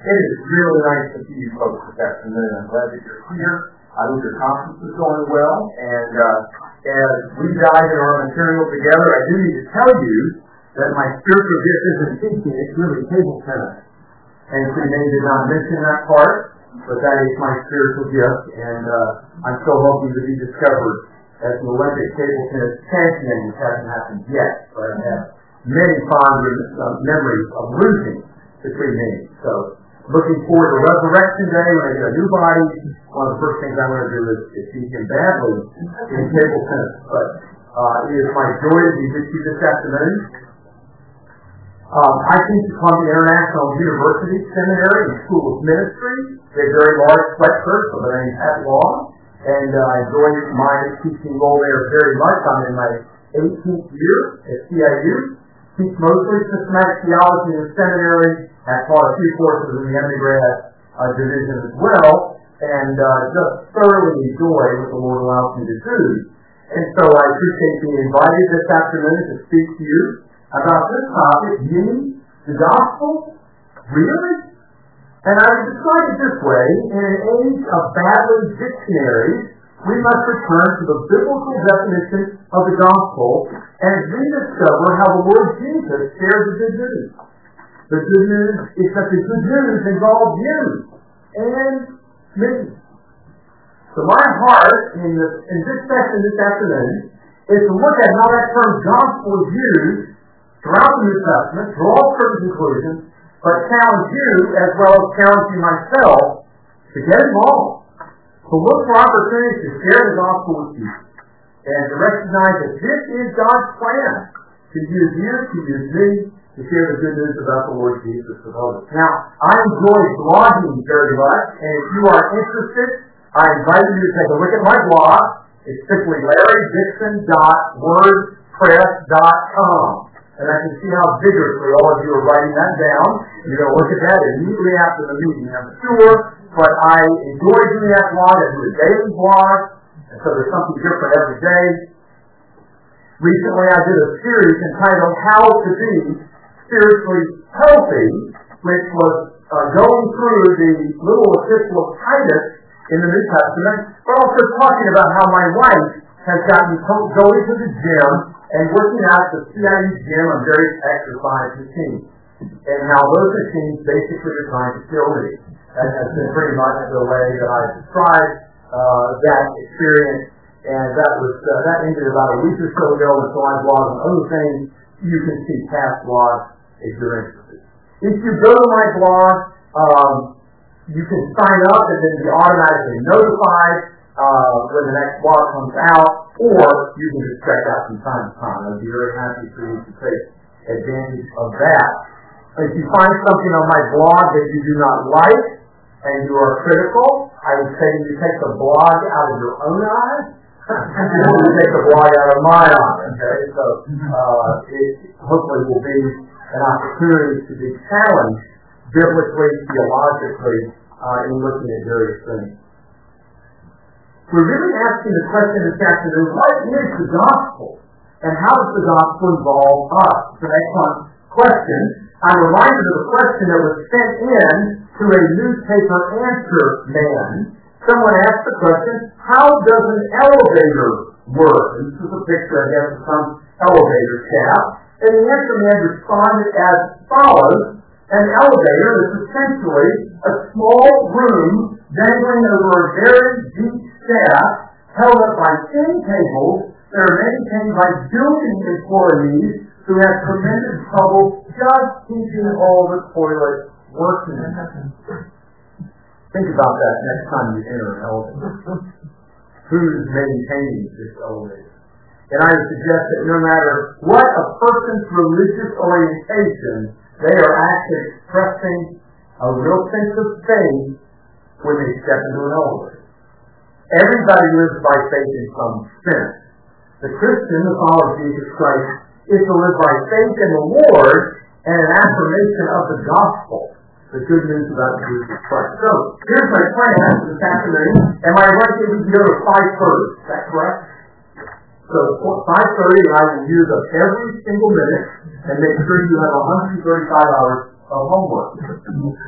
It is really nice to see you folks this afternoon. I'm glad that you're here. I hope your conference is going well. And as we dive into our material together, I do need to tell you that my spiritual gift isn't teaching, it's really table tennis. And Renee did not mention that part, but that is my spiritual gift. And I'm so hoping to be discovered as an Olympic table tennis champion, which hasn't happened yet. But I have many fond memories of losing between me. So looking forward to Resurrection Day when I get a new body. One of the first things I'm going to do is beat him badly in table tennis. But it is my joy to be with you this afternoon. I teach at Columbia International University Seminary and School of Ministry. They're very large lectures, so their name is Pat Law. And I enjoy my teaching role there very much. I'm in my 18th year at CIU. Teach mostly systematic theology in the seminary. I've taught a few courses in the undergrad division as well, and just thoroughly enjoy what the Lord allows me to do. And so I appreciate being invited this afternoon to speak to you about this topic, meaning the gospel. Really? And I would describe it this way: in an age of battling dictionaries, we must return to the biblical definition of the gospel and rediscover how the Lord Jesus shared the good news. The good news is that the good news involves you and me. So my heart in this session this afternoon is to look at how that term gospel is used throughout the New Testament, draw certain conclusions, but challenge you as well as challenging myself to get involved, to look for opportunities to share the gospel with you, and to recognize that this is God's plan to use you, to use me, to share the good news about the Lord Jesus with others. Now, I enjoy blogging very much, and if you are interested, I invite you to take a look at my blog. It's simply LarryDixon.wordpress.com. And I can see how vigorously all of you are writing that down. You're going to look at that immediately after the meeting, I'm sure. But I enjoy doing that blog. I do a daily blog, and so there's something different every day. Recently, I did a series entitled How to Be Spiritually Healthy, which was going through the little epistle of Titus in the New Testament, but also talking about how my wife has gotten going to the gym and working out at the CIU gym on various exercise machines, and how those machines basically are trying to kill me. That has been pretty much the way that I described that experience, and that ended about a week or so ago, and so I blog on other things. You can see past blogs if you're interested. If you go to my blog, you can sign up and then be automatically notified when the next blog comes out, or you can just check out from time to time. I'd be very happy for you to take advantage of that. If you find something on my blog that you do not like and you are critical, I would say you take the blog out of your own eyes and you take the blog out of my eyes. Okay, so it hopefully will be an opportunity to be challenged biblically, theologically, in looking at various things. We're really asking the question this afternoon: what is the gospel, and how does the gospel involve us? It's an excellent question. I'm reminded of a question that was sent in to a newspaper answer man. Someone asked the question, how does an elevator work? And this is a picture, I guess, of some elevator shaft. And the answer man responded as follows: an elevator is essentially a small room dangling over a very deep shaft held up by thin cables that are maintained by building employees who have tremendous trouble just keeping all the toilets working. Think about that next time you enter an elevator. Who's maintaining this elevator? And I would suggest that no matter what a person's religious orientation, they are actually expressing a real sense of faith when they step into an elevator. Everybody lives by faith in some sense. The Christian, the follower of Jesus Christ, is to live by faith in the Lord and an affirmation of the gospel, the good news about Jesus Christ. So, here's my plan this afternoon. Am I right that we can go to 5:30? Is that correct? So, 5:30, and I will use up every single minute and make sure you have 135 hours of homework.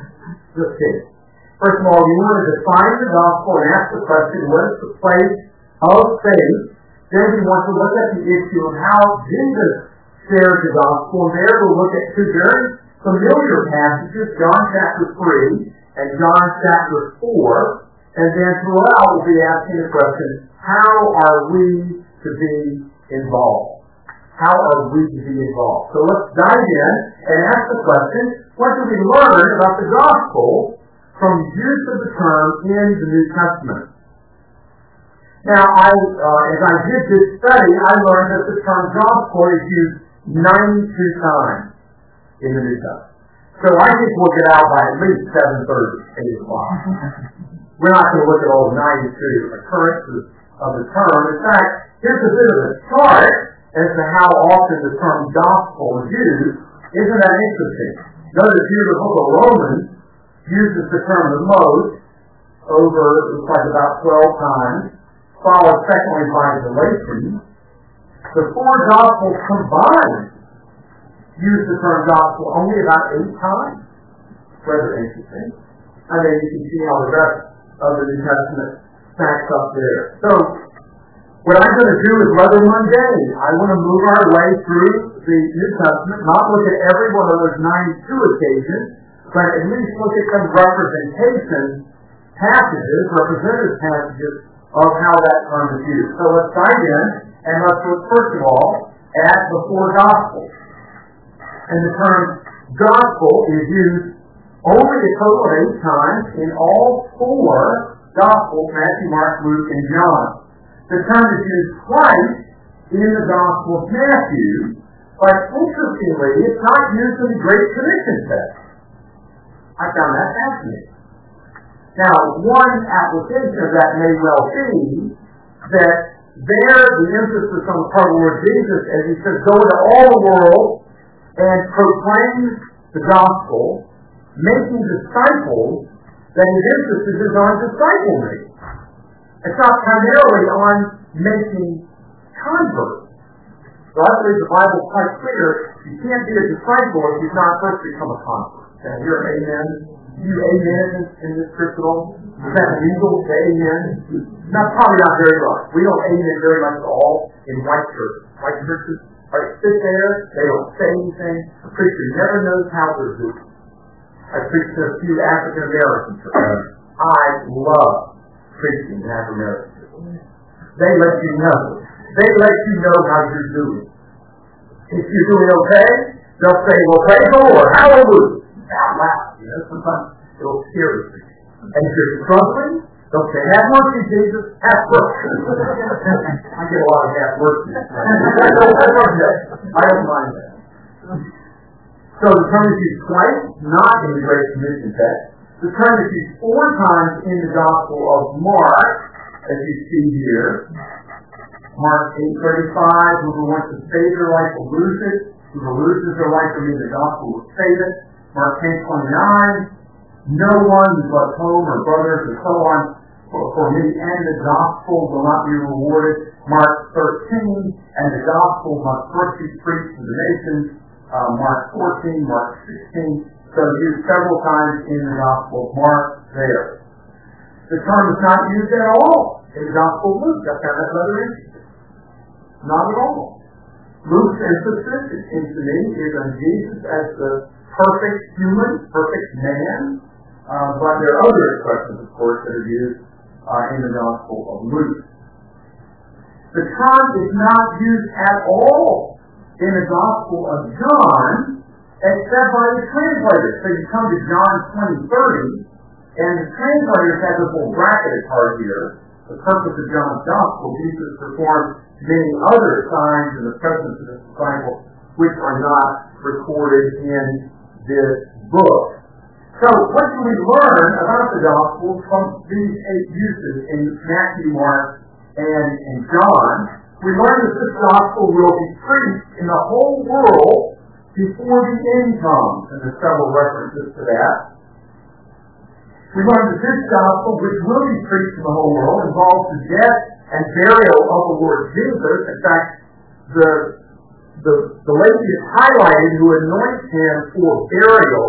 Let's see. First of all, you want to define the gospel and ask the question, what is the place of faith? Then we want to look at the issue of how Jesus shared the gospel. And there we'll look at two very familiar passages, John chapter 3 and John chapter 4. And then throughout we'll be asking the question, how are we to be involved? How are we to be involved? So let's dive in and ask the question, what do we learn about the gospel from the use of the term in the New Testament? Now, as I did this study, I learned that the term gospel is used 92 times in the New Testament. So I think we'll get out by at least 7:30, 8 o'clock. We're not going to look at all 92 occurrences of the term. In fact, here's a bit of a chart as to how often the term gospel is used. Isn't that interesting? Notice here the book of Romans uses the term the most, over, it looks like about 12 times, followed secondly by Galatians. The four gospels combined use the term gospel only about 8 times. Rather interesting. And then you can see how the rest of the New Testament stacks up there. So, what I'm going to do is rather mundane. I want to move our way through the New Testament, not look at every one of those 92 occasions, but at least look at some representative passages of how that term is used. So let's dive in, and let's look first of all at the four gospels. And the term gospel is used only a total of 8 times in all four gospels, Matthew, Mark, Luke, and John. The term is used twice in the Gospel of Matthew, but interestingly, it's not used in the Great Commission text. I found that fascinating. Now, one application of that may well be that there the emphasis on the part of the Lord Jesus, as he says, go into all the world and proclaim the gospel, making disciples, that his emphasis is on disciple making. It's not primarily on making converts. So I believe the Bible is quite clear. You can't be a disciple if you've not first become a convert. Can I hear amen? Do you amen in this Christendom? Is that legal to amen? No, probably not very much. We don't amen very much at all in white churches. White churches sit there, they don't say anything. The preacher never knows how they're doing. I preached to a few African American churches. I love preaching to African Americans. They let you know. They let you know how you're doing. If you're doing okay, they'll say, well, praise the Lord, hallelujah. Out loud. Sometimes it'll scare the preacher. And if you're struggling, they'll say, have mercy, Jesus, have mercy. I get a lot of have mercy. I don't mind that. So the term is used twice, not in the Great Commission text. The term is used 4 times in the Gospel of Mark, as you see here. Mark 8:35, whoever wants to save their life will lose it. Whoever loses their life for me, the gospel will save it. Mark 10:29, no one who loves home or brothers or so on for me and the gospel will not be rewarded. Mark 13, and the gospel must first be preached to the nations. Mark 14, Mark 16. So used several times in the Gospel of Mark there. The term is not used at all in the Gospel of Luke. I found that rather interesting. Not at all. Luke's emphasis, it seems to me, is on Jesus as the perfect human, perfect man. But there are other expressions, of course, that are used in the Gospel of Luke. The term is not used at all in the Gospel of John, except by the translators. So you come to John 20:30, and the translators have this little bracketed part here. The purpose of John's Gospel, Jesus performed many other signs in the presence of his disciples, which are not recorded in this book. So what do we learn about the Gospel from these 8 uses in Matthew, Mark, and John? We learn that this Gospel will be preached in the whole world before the end comes, and there's several references to that. We learn that this Gospel, which will be preached in the whole world, involves the death and burial of the Lord Jesus. In fact, the lady is highlighted who anoints him for burial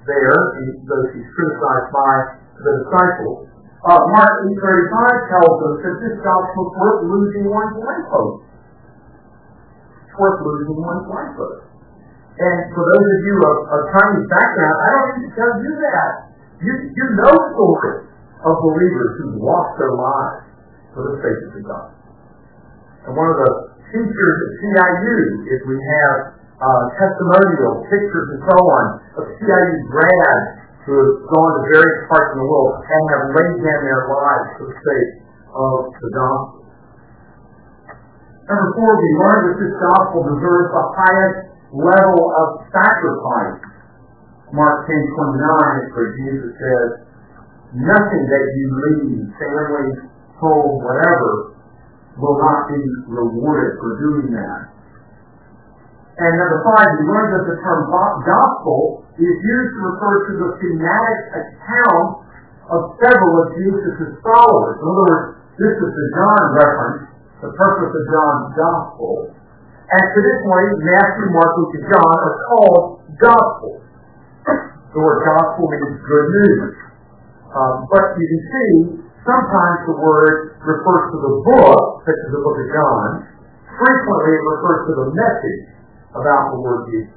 there, those he's criticized by the disciples. Mark 8:35 tells us that this gospel is worth losing one's life over. It's worth losing one's life over. And for those of you of Chinese background, I don't need to tell you that. You know stories of believers who've lost their lives for the sake of the gospel. And one of the features of CIU is we have testimonials, pictures, and so on of CIU grads who have gone to various parts of the world and have laid down their lives for the sake of the gospel. Number 4, we learn that this gospel deserves the highest level of sacrifice. Mark 10:29 is where Jesus says, nothing that you leave, family, home, whatever, will not be rewarded for doing that. And number 5, we learned that the term gospel is used to refer to the thematic account of several of Jesus' followers. In other words, this is the John reference, the purpose of John's gospel. And traditionally, Matthew, Mark, Luke, and John are called gospels. The word gospel means good news. But you can see, sometimes the word refers to the book, such as the book of John. Frequently, it refers to the message about the word Jesus.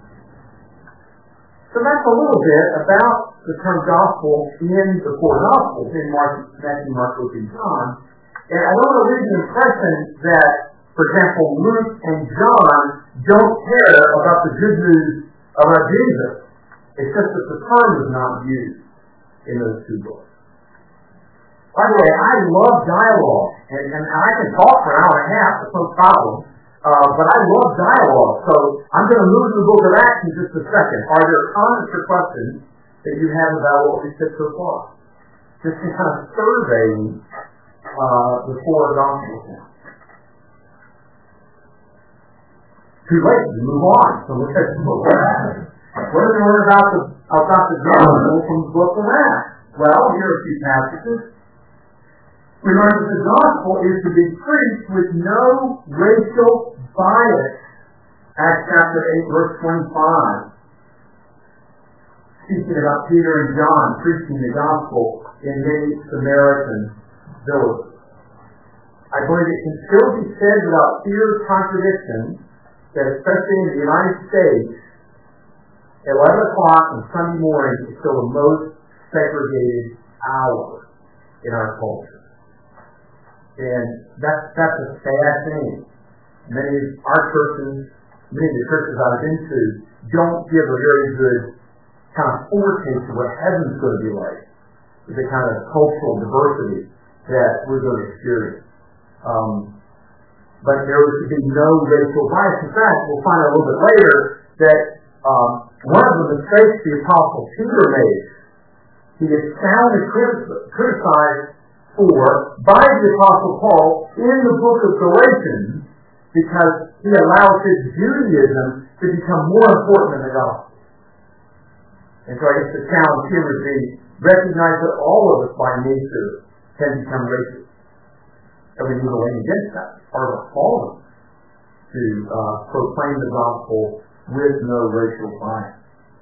So that's a little bit about the term gospel in the 4 Gospels, in Matthew, Mark, Luke, and John. And I don't want to leave the impression that, for example, Luke and John don't care about the good news about Jesus. It's just that the term is not used in those 2 books. By the way, I love dialogue, and I can talk for an hour and a half, that's no problem. But I love dialogue, so I'm going to move to the book of Acts in just a second. Are there comments or questions that you have about what we said so far? Just to kind of surveying the 4 Gospels now. Too late to move on, so look at the book of Acts. What do we learn about the gospel from the book of Acts? Well, here are a few passages. We learn that the gospel is to be preached with no racial bias. Acts chapter 8, verse 25. Speaking about Peter and John preaching the gospel in many Samaritan villages. I believe it can still be said without fear of contradiction that especially in the United States, 11 o'clock on Sunday morning is still the most segregated hour in our culture. And that's a sad thing. Many of our churches, many of the churches I've been to, don't give a very good kind of foretaste of what heaven's going to be like, with the kind of cultural diversity that we're going to experience. But there was to be no racial bias. In fact, we'll find out a little bit later that one of the mistakes the Apostle Peter made, he is soundly criticized for by the Apostle Paul in the book of Galatians because he allows his Judaism to become more important than the gospel. And so I guess the challenge here would be recognize that all of us by nature can become racist. And we need to lay against that. It's part of our calling to proclaim the gospel with no racial bias.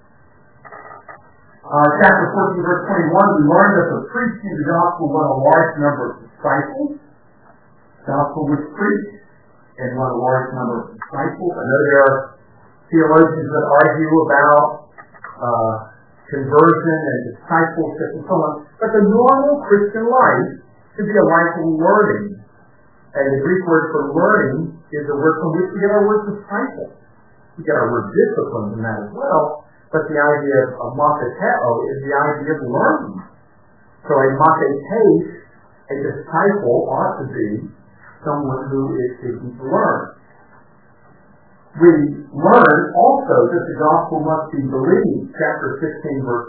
Chapter 14, verse 21, we learned that the preaching of the gospel won a large number of disciples. The gospel was preached and won a large number of disciples. I know there are theologians that argue about conversion and discipleship and so on, but the normal Christian life should be a life of learning. And the Greek word for learning is the word from which we get our word disciple. We get our word discipline from that as well. But the idea of makateo is the idea of learning. So a makates, a disciple, ought to be someone who is seeking to learn. We learn also that the gospel must be believed. Chapter 16, verse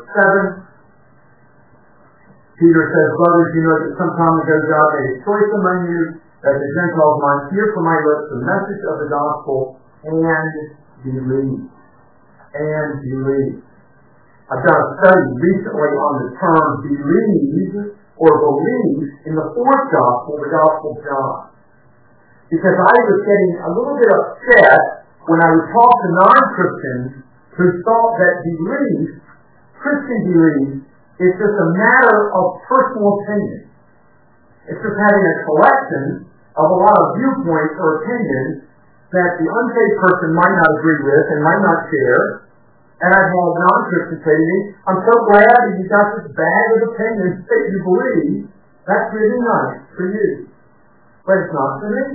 7. Peter says, brothers, you know that some time ago God made a choice among you that the Gentiles might hear from my lips the message of the gospel and believe. And believe. I've done a study recently on the term believe or believe in the 4th gospel, the Gospel of John. Because I was getting a little bit upset when I would talk to non-Christians who thought that belief Christian belief is just a matter of personal opinion. It's just having a collection of a lot of viewpoints or opinions that the unsaved person might not agree with and might not share. And I've had non-Christians say to me, I'm so glad that you got this bag of opinions that you believe. That's really nice for you. But it's not for me.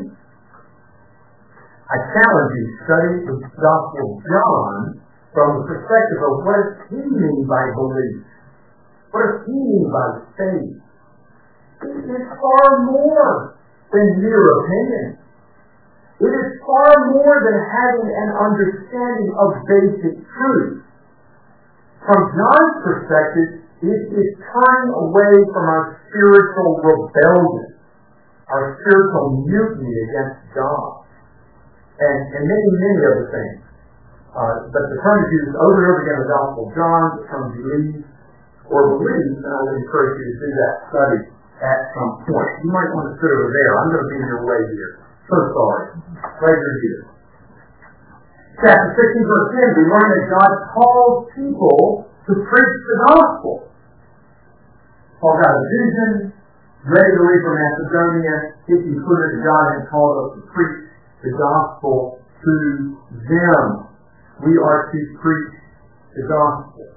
I challenge you to study the Gospel of John from the perspective of what does he mean by belief? What does he mean by faith? It is far more than mere opinion. It is far more than having an understanding of basic truth. From John's perspective, it is turning away from our spiritual rebellion, our spiritual mutiny against God, and many other things. But the term is used over and over again in the Gospel of John, the term believe or believe, and I would encourage you to do that study at some point. You might want to sit over there. I'm going to be in your way here. So sorry. Right here. Chapter 16, verse 10, we learn that God calls people to preach the gospel. Paul got a vision, ready to leave for Macedonia. He concluded that God had called us to preach the gospel to them. We are to preach the gospel.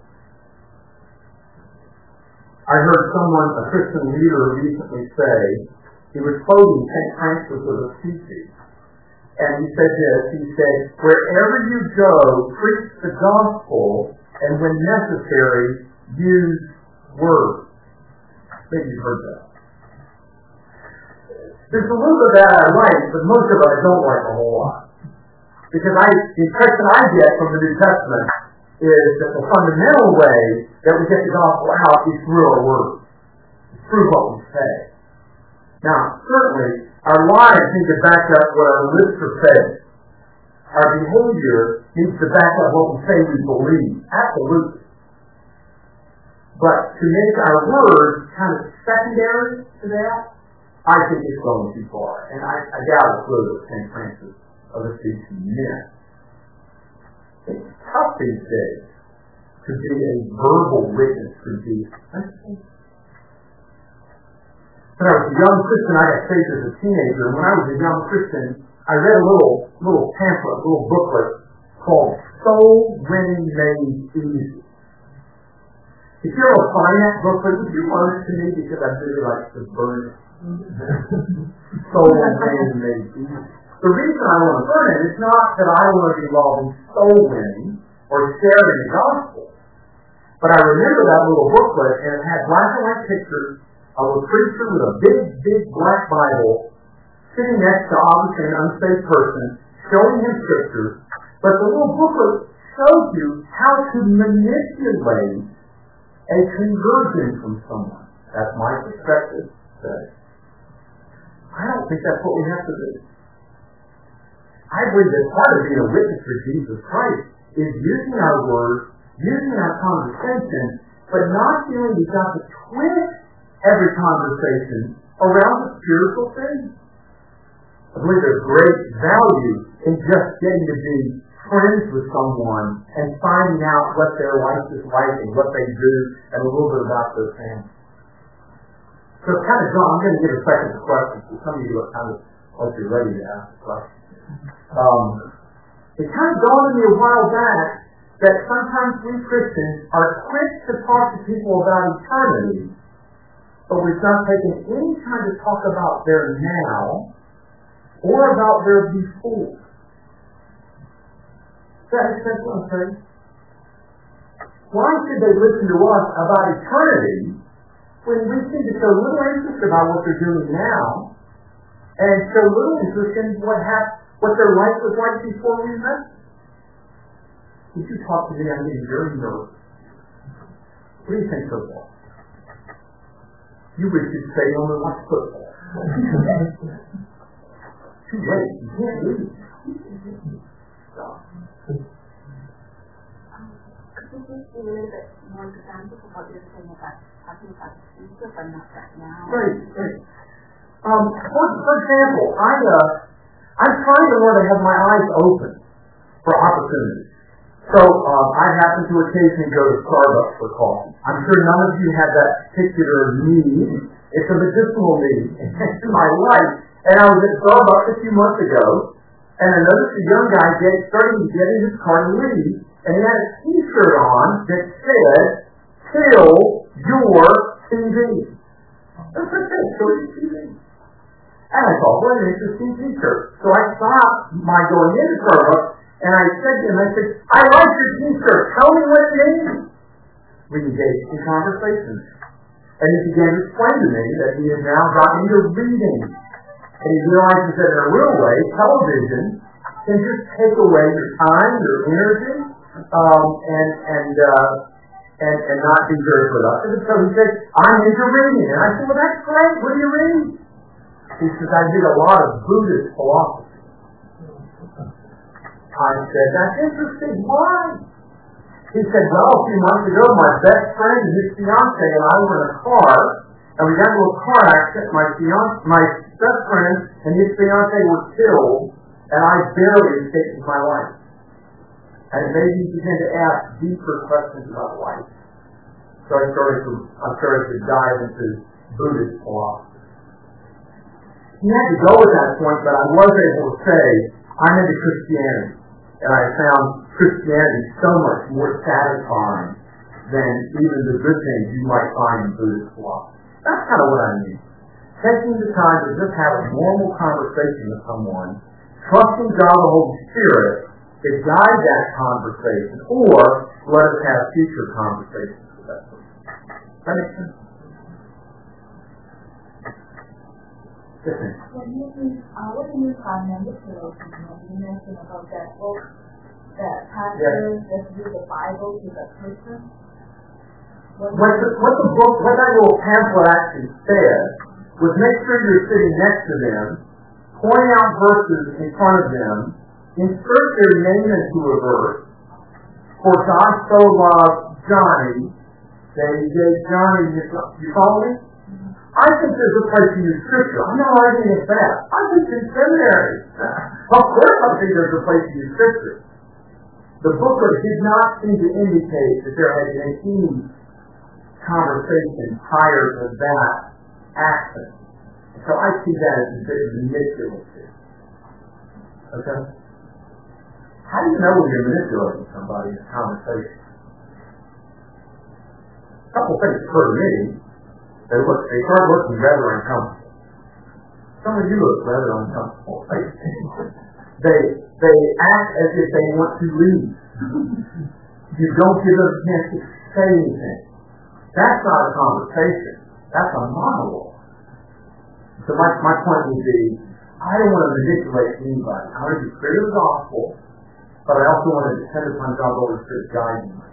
I heard someone, a Christian leader, recently say, he was quoting St. Francis of Assisi, and he said this, he said, wherever you go, preach the gospel, and when necessary, use words. Maybe you've heard that. There's a little bit of that I like, but most of it I don't like a whole lot. Because the impression I get from the New Testament is that the fundamental way that we get the gospel out is through our words. It's through what we say. Now, certainly, our lives need to back up what our lips are saying. Our behavior needs to back up what we say we believe. Absolutely. But to make our words kind of secondary to that, I think it's going too far. And I doubt it's really what St. Francis of Assisi meant. It's tough these days to be a verbal witness for Jesus. When I was a young Christian, I got saved as a teenager, and when I was a young Christian, I read a little pamphlet, a little booklet called Soul Winning Made Easy. If you ever find that booklet, would you loan it to me? Because I'd really like to burn it. Soul Winning Made Easy. The reason I want to burn it is not that I want to be involved in soul winning or sharing the gospel. But I remember that little booklet, and it had black and white pictures of a preacher with a big black Bible sitting next to obviously an unsaved person, showing him scriptures. But the little booklet shows you how to manipulate a conversion from someone. That's my perspective today. I don't think that's what we have to do. I believe that part of being a witness for Jesus Christ is using our words, using our conversation, but not feeling we've got to twist every conversation around the spiritual things. I believe there's great value in just getting to be friends with someone and finding out what their life is like and what they do and a little bit about their family. So it's kind of I'm going to give a second to questions, because some of you are kind of like you're ready to ask a question. It kind of dawned on me a while back that sometimes we Christians are quick to talk to people about eternity, but we've not taken any time to talk about their now or about their before. Does that make sense what I'm saying? Why should they listen to us about eternity when we seem to show little interest about what they're doing now and show little interest in what their life was like before we met? Would you talk to me? I'm getting very nervous. What do you think, football? You wish you'd stay home and watch football. Too late. You can't leave. Could you just be a little bit more examples of what you're saying about talking about the future but not that now? Great. For example, I'm trying to learn to have my eyes open for opportunities. So I happen to occasionally go to Starbucks for coffee. I'm sure none of you have that particular need. It's a medicinal need in my life. And I was at Starbucks a few months ago, and I noticed a young guy starting to get in his car to leave, and he had a T-shirt on that said, "Kill your TV." That's what it said, "Kill your TV." And I thought, what an interesting T-shirt. So I stopped my going into Starbucks, and I said to him, "I like your T-shirt. Tell me what it means." We engaged in conversations. And he began to explain to me that he had now gotten into reading. And he realizes that in a real way, television can just take away your time, your energy, and not be very productive. And so he said, "I'm into reading." And I said, "Well, that's great. What do you read?" He says, "I read a lot of Buddhist philosophy." I said, "That's interesting. Why?" He said, "Well, a few months ago, my best friend and his fiance and I were in a car, and we got into a car accident. My best friend and his fiance were killed, and I barely escaped with my life." And it made me begin to ask deeper questions about life. So I started to dive into Buddhist philosophy. He had to go at that point, but I was able to say, I'm into Christianity. And I found Christianity so much more satisfying than even the good things you might find in Buddhist philosophy. That's kind of what I mean. Taking the time to just have a normal conversation with someone, trusting God the Holy Spirit to guide that conversation, or let us have future conversations with that person. That makes sense? What do you mean by manipulation? You mentioned about that book, that pastors just read the Bible to the person. What that little pamphlet actually said was make sure you're sitting next to them, point out verses in front of them, insert their name into a verse. For God so loved Johnny that he gave Johnny his love. You follow me? I think there's a place in your scripture. I'm not arguing against that. I think in seminary. Of course I think there's a place in your scripture. The booklet did not seem to indicate that there had been any conversation prior to that action. So I see that as a bit manipulative. Okay? How do you know when you're manipulating somebody in a conversation? A couple things occur to me. They start looking rather uncomfortable. Some of you look rather uncomfortable. They act as if they want to leave. You don't give them a chance to say anything. That's not a conversation. That's a monologue. So my point would be, I don't want to manipulate anybody. I want to be clear to the gospel, but I also want to depend upon God's Holy Spirit guiding me.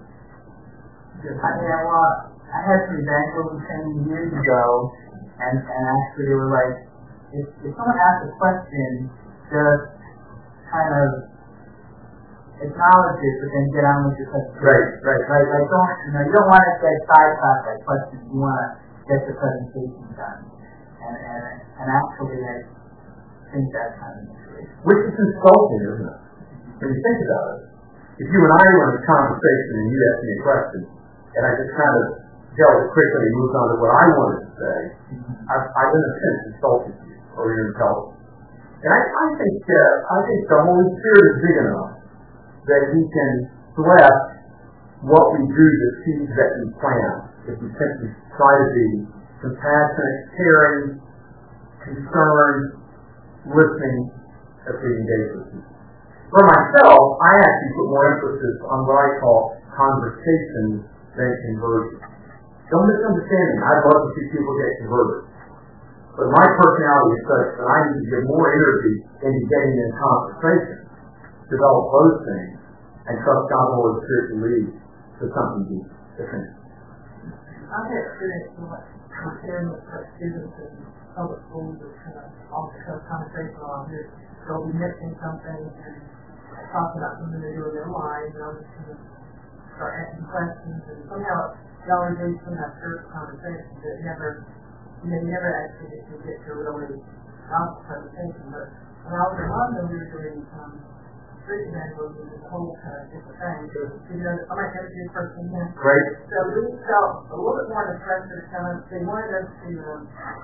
I had some evangelism training years ago, and actually they were like, if someone asks a question, just kind of acknowledge it, but then get on with your presentation. Right. Like you don't want to get sidetracked by questions. You want to get the presentation done. And actually, I think that's kind of inspiration. Which is insulting, isn't it? When you think about it. If you and I were in a conversation and you asked me a question, and I just kind of dealt it quickly and moved on to what I wanted to say, I in a sense insulted you or your intelligence. And I think the Holy Spirit is big enough that He can bless what we do, the seeds that we plant, if we simply try to be compassionate, caring, concerned, listening as we engage with people. For myself, I actually put more emphasis on what I call conversation than conversion. Don't misunderstand me. I'd love to see people get converted. But my personality is such that I need to give more energy into getting in conversation, develop those things, and trust God's Holy Spirit to lead to something different. I've had experience comparing with students in public schools that kind of also have conversation around this. They'll be mentioning something and talking about something they do in their lives, and I'll just kind of start asking questions, and somehow y'all engage in that first conversation that never actually get to really gospel presentation. But when I was in London, we were doing street evangelism is a whole kind of different thing. You know, I might introduce a person here. Great. So we felt a little bit more of the pressure to come up. They wanted us to, you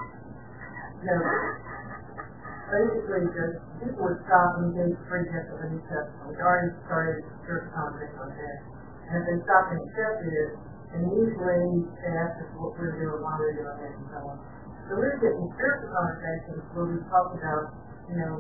know, basically just people would stop and engage free gifts of the New Testament. We already started church conversation on that. And if they stopped and accepted it, and usually they asked us what we were doing, why we were doing it, and so on. So we were getting spiritual conversations where we talked about, you know,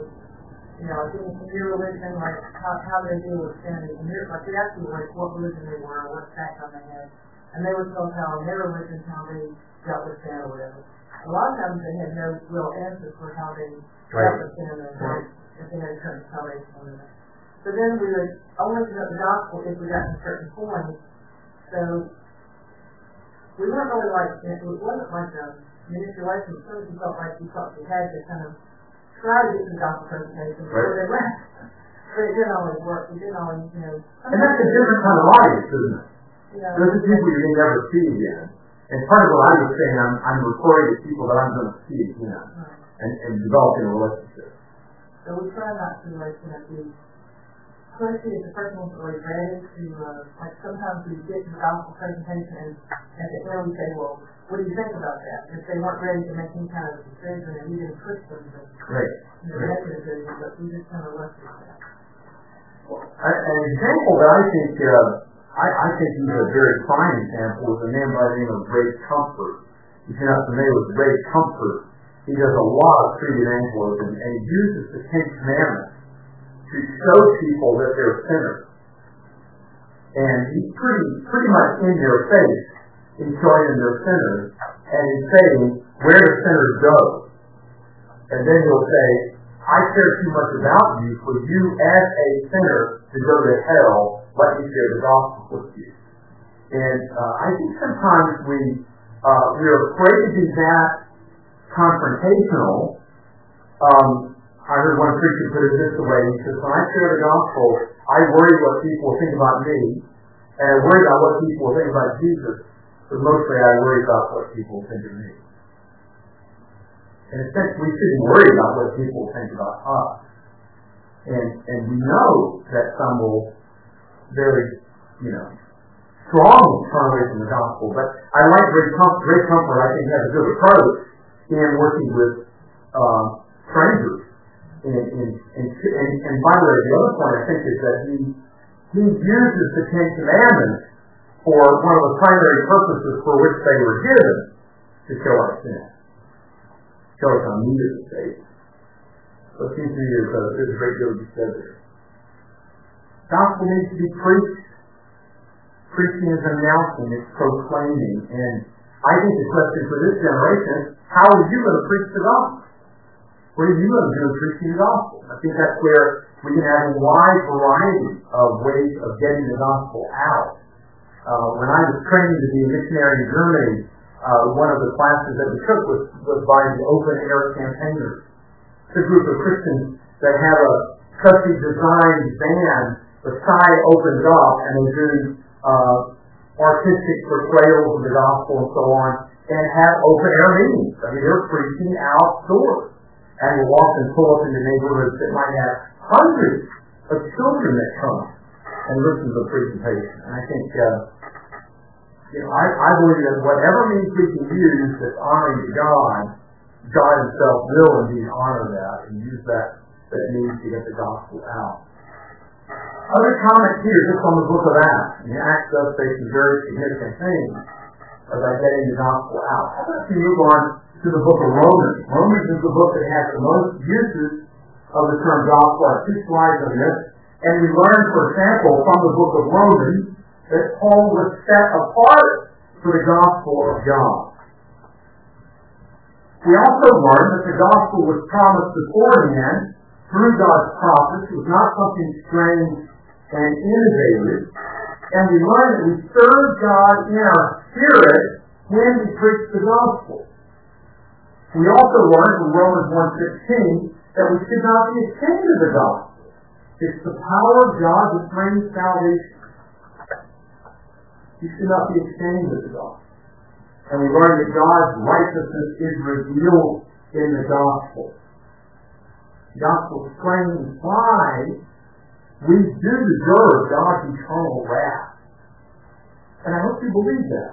in your religion, like how they deal with sin, and like we asked them like what religion they were, what background they had, and they would tell us how in their religion how they dealt with sin or whatever. A lot of times they had no real answers for how they dealt with sin and how, if they had a certain salvation or whatever. So then we would only pick up the gospel if we got to certain points. So we weren't really like, it wasn't like a manipulation. Some of you felt like you thought you had to kind of try to get to the gospel presentation before they went. But it didn't always work. It didn't always, you know. And that's a different kind of audience, isn't it? You know, those are people you may never see again. And part of what I was saying, I'm referring to people that I'm going to see again, and developing a relationship. So we try not to, like, you know, be pushy if the person wasn't really ready to, like, sometimes we get to the gospel presentation and at the end we say, well, what do you think about that? If they weren't ready to make any kind of decision, and we didn't push them to make a decision, but we just kind of left it at that. An example that I think is a very fine example is a man by the name of Ray Comfort. If you're not familiar with Ray Comfort, he does a lot of street evangelism, and he uses the Ten Commandments to show people that they're sinners. And he's pretty much in their face in showing them they're sinners, and he's saying, where do sinners go? And then he'll say, I care too much about you for you as a sinner to go to hell. Let me share the gospel with you. And I think sometimes we're afraid to be that confrontational. I heard one preacher put it this way. He says, when I share the gospel, I worry what people will think about me, and I worry about what people will think about Jesus, but mostly I worry about what people will think of me. In a sense, we shouldn't worry about what people will think about us. And we know that some will very, strongly turn away from the gospel. But I like Ray Comfort. I think he has a good approach in working with strangers. And by the way, the other point I think is that he uses the Ten Commandments for one of the primary purposes for which they were given, to show our sin. Show us our need of the faith. So it seems to me there's a great deal to be said there. Gospel needs to be preached. Preaching is announcing, it's proclaiming. And I think the question for this generation is, how are you going to preach the gospel? What are you going to do in preaching the gospel? I think that's where we can have a wide variety of ways of getting the gospel out. When I was training to be a missionary in Germany, one of the classes that we took was by the Open Air Campaigners. It's a group of Christians that have a custom designed van. The side opens up and they do artistic portrayals of the gospel and so on, and have open air meetings. I mean, they're preaching outdoors. And we'll often pull up into neighborhoods that might have hundreds of children that come and listen to the presentation. And I think, I believe that whatever means we can use that's honoring to God, God himself will indeed honor that and use that means to get the gospel out. Other comments here, just on the book of Acts. And Acts does say some very significant things about getting the gospel out. How about you move on to the book of Romans? Romans is the book that has the most uses of the term gospel. I have 2 slides on this. And we learn, for example, from the book of Romans that Paul was set apart for the gospel of God. We also learn that the gospel was promised beforehand through God's prophets. It was not something strange and innovative. And we learn that we serve God in our spirit when we preach the gospel. We also learn from Romans 1:16 that we should not be ashamed of the gospel. It's the power of God that brings salvation. You should not be ashamed of the gospel. And we learn that God's righteousness is revealed in the gospel. The gospel explains why we do deserve God's eternal wrath. And I hope you believe that.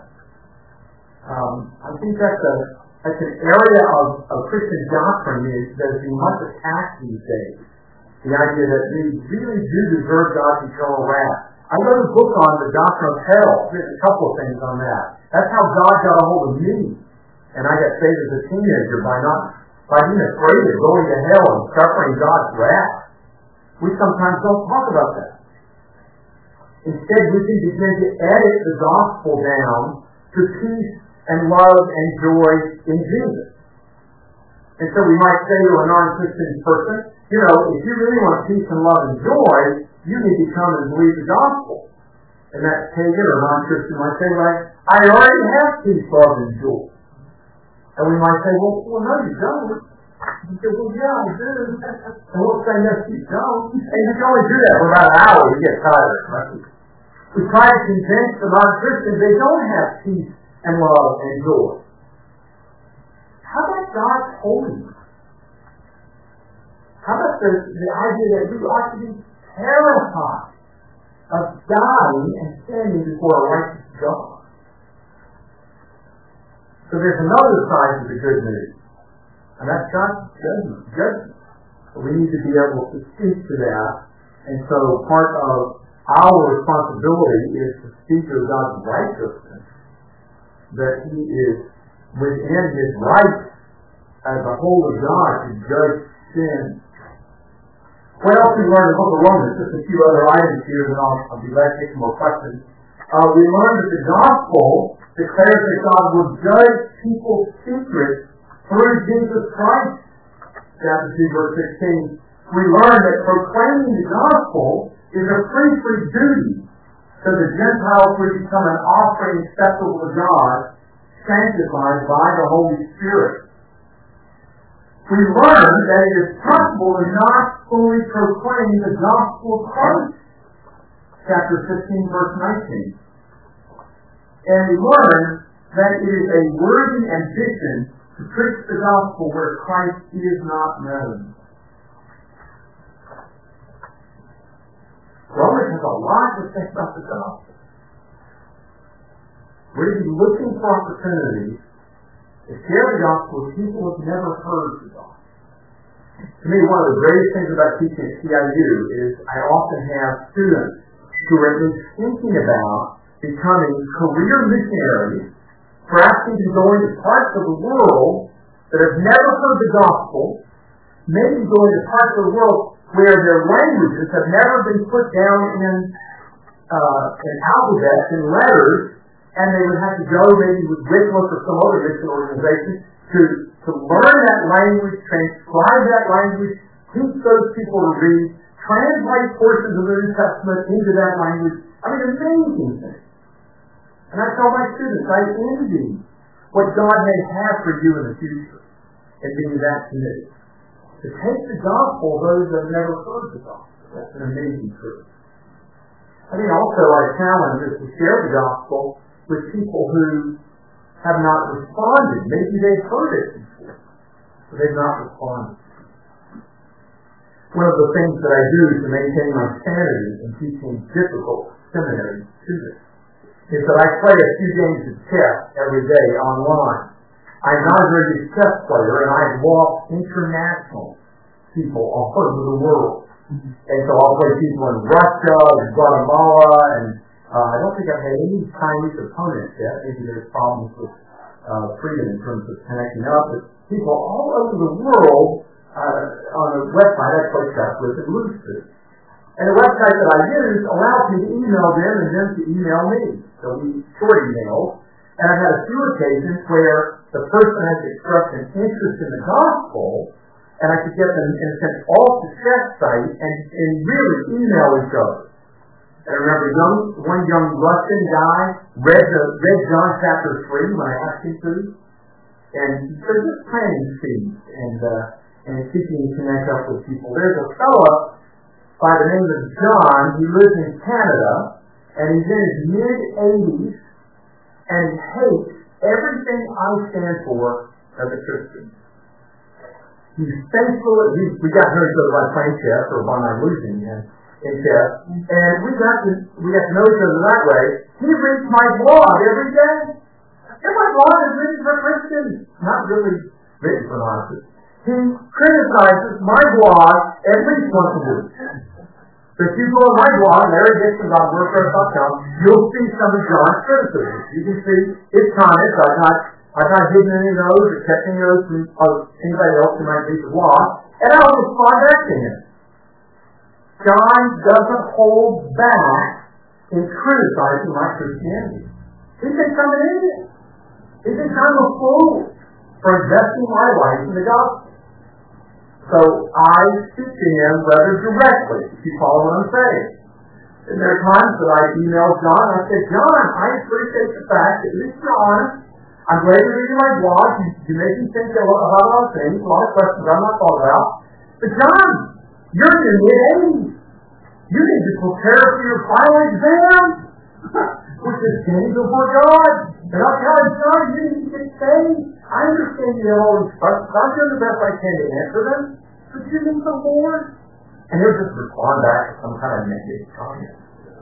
I think that's an area of Christian doctrine that is being much attacked these days. The idea that we really do deserve God's eternal wrath. I wrote a book on the doctrine of hell. There's a couple of things on that. That's how God got a hold of me. And I got saved as a teenager by being afraid of going to hell and suffering God's wrath. We sometimes don't talk about that. Instead, we can begin to edit the gospel down to peace and love and joy in Jesus. And so we might say to a non-Christian person, if you really want peace and love and joy, you need to come and believe the gospel. And that pagan or non-Christian might say, I already have peace, love, and joy. And we might say, well no, you don't. You say, well, yeah, I do. And we'll say, yes, you don't. And you can only do that for about an hour. You get tired, right? We try to convince the non-Christians they don't have peace and love and joy. How about God's holiness? How about the idea that we ought to be terrified of dying and standing before a righteous God? So there's another side to the good news, and that's God's judgment. We need to be able to speak to that, and so part of our responsibility is to speak of God's righteousness, that He is within His right as a holy God to judge sin. What else we learned in the book of Romans? Just a few other items here, and I'll be glad to take some more questions. We learned that the gospel declares that God will judge people's secrets through Jesus Christ. Chapter 2, verse 16. We learned that proclaiming the gospel is a priestly duty, so the Gentiles will become an offering acceptable to God, sanctified by the Holy Spirit. We learned that it is possible to not fully proclaim the gospel of Christ. Chapter 15, verse 19. And we learned that it is a worthy ambition to preach the gospel where Christ is not known. Romans has a lot to say about the gospel. We're to be looking for opportunities to share the gospel with people who have never heard the gospel. To me, one of the greatest things about teaching at CIU is I often have students who are at least thinking about becoming career missionaries, perhaps even going to parts of the world that have never heard the gospel, maybe going to parts of the world where their languages have never been put down in alphabets and letters, and they would have to go maybe with Wycliffe or some other mission organization to learn that language, transcribe that language, teach those people to read, translate portions of the New Testament into that language. I mean, amazing things. And I tell my students, I envy what God may have for you in the future in being that committed. To take the gospel, those that have never heard the gospel. That's an amazing truth. I think also our challenge is to share the gospel with people who have not responded. Maybe they've heard it before, but they've not responded. One of the things that I do to maintain my sanity in teaching difficult seminary students is that I play a few games of chess every day online. I'm not a very good chess player, and I've lost international people all over the world. And so I'll play people in Russia and Guatemala, and I don't think I've had any Chinese opponents yet. Maybe there's problems with freedom in terms of connecting up, but people all over the world on a website I play chess with and lose to. And the website that I use allows me to email them and them to email me. So we short emails. And I've had a few occasions where the person has expressed an interest in the gospel, and I could get them, in a sense, off the chess site and really email each other. And I remember one young Russian guy read John chapter 3 when I asked him to, and so just planting seeds and seeking to connect up with people. There's a fellow by the name of John. He lives in Canada, and he's in his mid-80s, and he hates everything I stand for as a Christian. He's thankful. We got very good by playing chess or by my losing, and in Tiff, and we got to know each other that way. He reads my blog every day. And my blog is written for Christians, not really written for nonsense. He criticizes my blog at least once a week. So if you go on my blog, LarryDixon.wordpress.com, you'll see some of John's criticisms. You can see his comments. I've not hidden any of those or kept any of those from anybody else who might read the blog, and I'll respond back to him. John doesn't hold back in criticizing my Christianity. He thinks I'm an idiot. He thinks I'm a fool for investing my life in the gospel. So I speak to him rather directly, if you follow what I'm saying. And there are times that I email John, and I say, John, I appreciate the fact that you're honest. I'm glad you're reading my blog. You make me think about a lot of things, a lot of questions I'm not thought about. But John, you're in your mid-80s. You need to prepare for your final exam, which is standing before God. And I'll tell you, John, you need to get saved. I understand you have all these questions. I'm doing the best I can to answer them. But you need some more. And he'll just respond back to some kind of negative comment.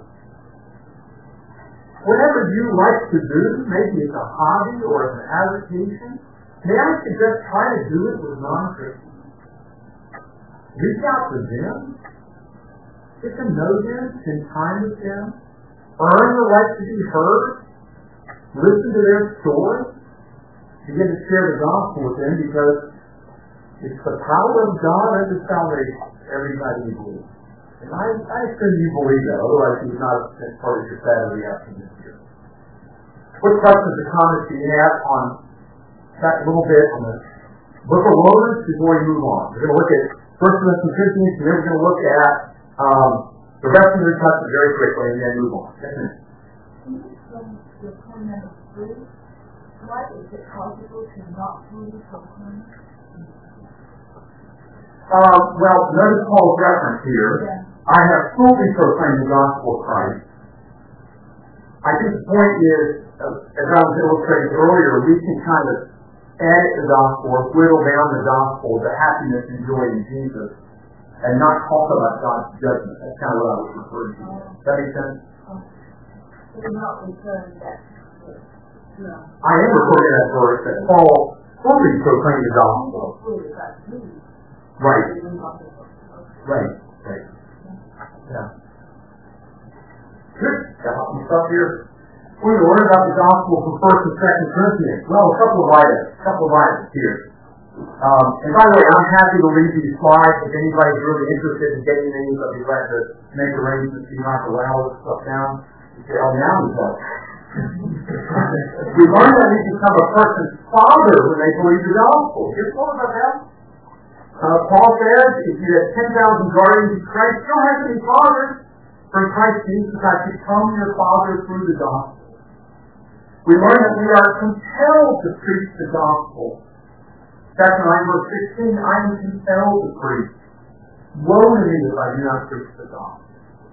Whatever you like to do, maybe it's a hobby or it's an avocation, may I suggest try to do it with non-Christians. Reach out to them. Get to know them. Spend time with them. Earn the right to be heard. Listen to their story. Begin to share the gospel with them because it's the power of God unto salvation. Everybody believes. And I assume you believe that, otherwise you would not have spent part of your Saturday afternoon here. What questions or comments do you have on that little bit on the book of Romans before we move on? We're going to look at 1 Corinthians 15, and then we're going to look at the rest of the New Testament very quickly, and then move on. Yes, ma'am. Your point number 3, why is it possible to not fully proclaim? Well, notice Paul's reference here. Yeah. I have fully proclaimed the gospel of Christ. I think the point is, as I was illustrating earlier, we can kind of add the gospel or whittle down the gospel, the happiness and joy in Jesus, and not talk about God's judgment. That's kind of what I was referring to. Does that make sense? You're not referring that. No. I am referring to that verse that Paul fully proclaimed the gospel. Right. Right. Right. Yeah. Good. Got some stuff here. We're going to learn about the gospel from 1 and 2 Corinthians. Well, a couple of items here. And by the way, I'm happy to leave these slides. If anybody's really interested in getting these, I'll be glad to make arrangements so you don't have to allow this stuff down. You say, oh, now he's up. We learn that we become a person's father when they believe the gospel. Here's one about that. Paul says, if you have 10,000 guardians in Christ, you don't have to be fathers. For Christ Jesus has become your father through the gospel. We learn that we are compelled to preach the gospel. Chapter 9, verse 16, I am compelled to preach. Woe to me if I do not preach the gospel.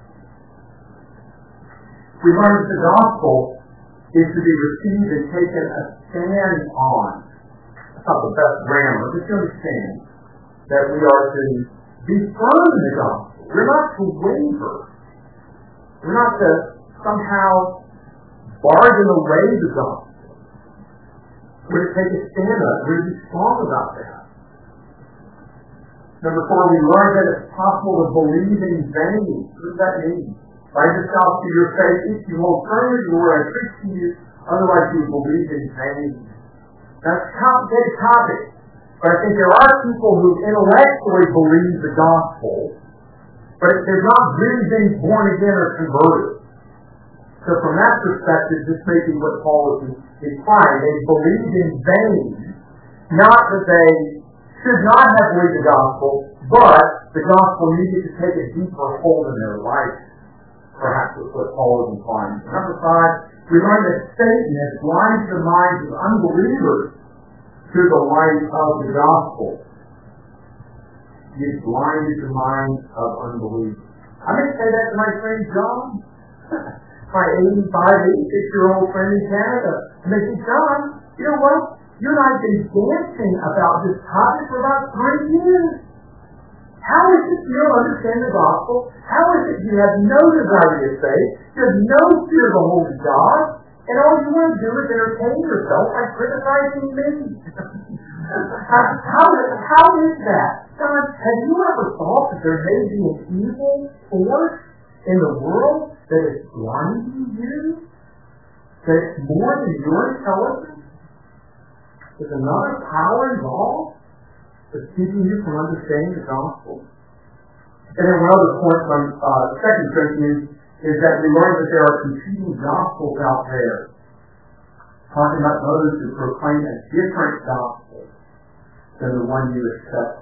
We learn that the gospel is to be received and taken a stand on. That's not the best grammar, but you understand that we are to be firm in the gospel. We're not to waver. We're not to somehow bargain away the gospel. We're to take a stand on it. We're to be strong about that. Number 4, we learn that it's possible to believe in vain. What does that mean? By yourself to your faith, if you hold firmly to the word I preach to you, otherwise you believe in vain. That's a complicated topic. But I think there are people who intellectually believe the gospel, but they're not really being born again or converted. So from that perspective, this may be what Paul is implying. They believe in vain, not that they should not have believed the gospel, but the gospel needed to take a deeper hold in their life. Perhaps that's what Paul is implying. Number 5, we learn that Satan has blinded the minds of unbelievers to the light of the gospel. He's blinded the minds of unbelievers. I may say that to my friend John, my 85, 86-year-old friend in Canada. And they say, John, you know what? You and I have been dancing about this topic for about 3 years. How is it you don't understand the gospel? How is it you have no desire to get saved? You have no fear of the holy God, and all you want to do is entertain yourself by criticizing me? How is that? God, have you ever thought that there may be an evil force in the world that is blinding you? That's more than your intelligence? There's another power involved that's keeping you from understanding the gospel. And then one other point from 2 Corinthians is that we learn that there are competing gospels out there, talking about those who proclaim a different gospel than the one you accept.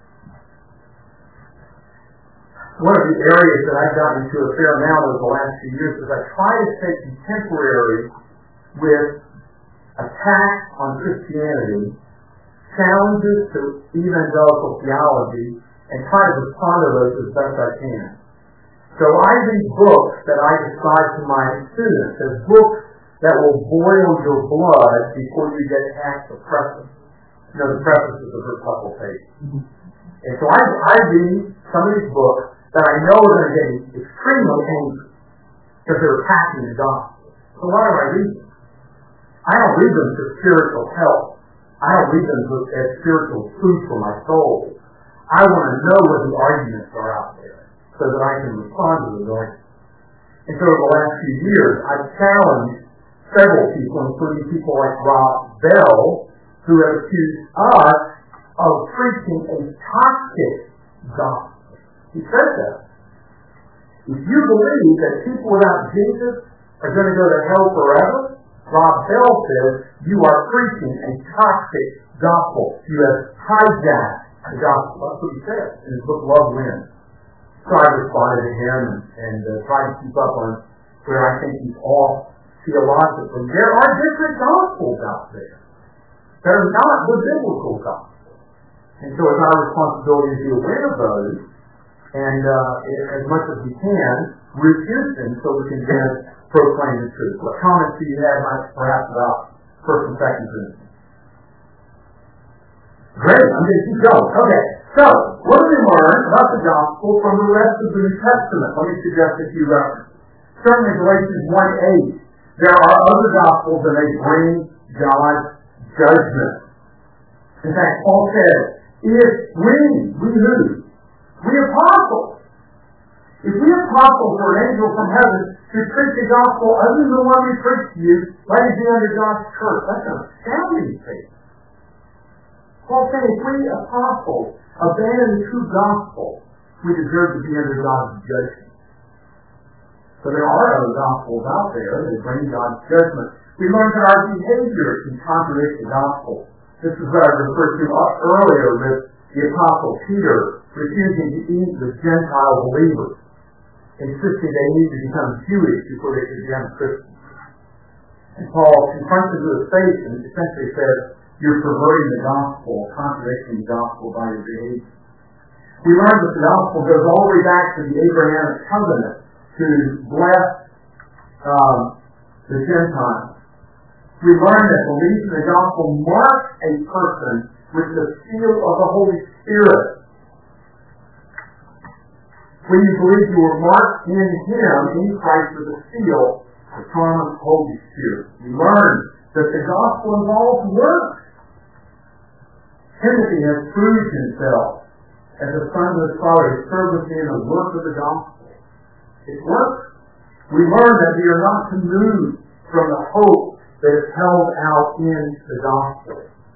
One of the areas that I've gotten into a fair amount over the last few years is I try to stay contemporary with attacks on Christianity, challenges to evangelical theology, and try to respond to those as best I can. So I read books that I describe to my students as books that will boil your blood before you get past the preface. You know, the preface is the first couple pages. And so I read some of these books that I know are going to get me extremely angry because they're attacking the gospel. So why do I read them? I don't read them for spiritual help. I don't read them as spiritual food for my soul. I want to know what the arguments are out there so that I can respond to those arguments. And so over the last few years, I've challenged several people, including people like Rob Bell, who have accused us of preaching a toxic gospel. He says that. If you believe that people without Jesus are going to go to hell forever, Rob Bell says you are preaching a toxic gospel. You have hijacked the gospel. That's what he says in his book, Love Wins. So I responded to him and tried to keep up on where I think he's off theologically. There are different gospels out there that are not the biblical gospel. And so it's our responsibility to be aware of those and as much as we can, refute them so we can then proclaim the truth. What comments do you have perhaps about 1 and 2 Corinthians? Great, I'm going to keep going. Okay, so what do we learn about the gospel from the rest of the New Testament? Let me suggest a few references. Certainly Galatians 1:8, there are other gospels and they bring God's judgment. In fact, Paul said, if we who? We apostles. If we apostles or an angel from heaven should preach the gospel other than the one we preach to you, let it be under God's curse. That's an astounding statement. Paul said if we apostles abandon the true gospel, we deserve to be under God's judgment. So there are other gospels out there that bring God's judgment. We learn that our behavior can contradict the gospel. This is what I referred to earlier with the Apostle Peter refusing to eat with Gentile believers, insisting they need to become Jewish before they could become Christians. And Paul confronts him to his face and essentially says, you're perverting the gospel, contradicting the gospel by your behavior. We learn that the gospel goes all the way back to the Abrahamic covenant to bless the Gentiles. We learn that belief in the gospel marks a person with the seal of the Holy Spirit. When you believe you were marked in Him, in Christ, with a seal, the promised Holy Spirit. We learn that the gospel involves work. Timothy has proved himself as a son of his father, to serve with me in the work of the gospel. It works. We learn that we are not to move from the hope that is held out in the gospel.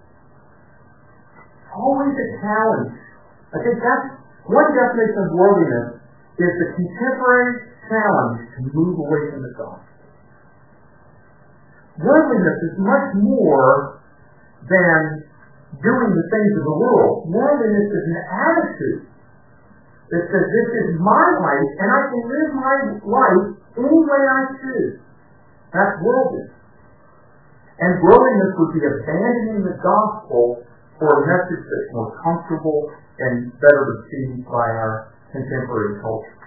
Always a challenge. I think that's one definition of worldliness, is the contemporary challenge to move away from the gospel. Worldliness is much more than doing the things of the world. Worldliness is an attitude that says, this is my life, and I can live my life any way I choose. That's worldliness. And worldliness would be abandoning the gospel for a message that's more comfortable and better received by our contemporary culture.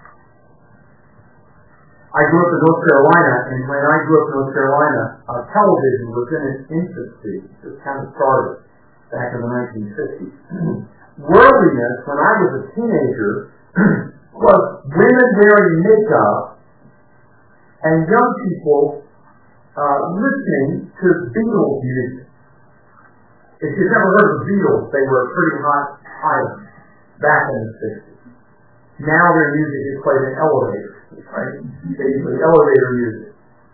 I grew up in North Carolina, and when I grew up in North Carolina, television was in its infancy. It kind of started back in the 1950s. worldliness when I was a teenager was women wearing makeup and young people listening to Beatles music. If you've never heard of the Beatles, they were a pretty hot item back in the 60s. Now their music is played in elevators, right? Basically, elevator music.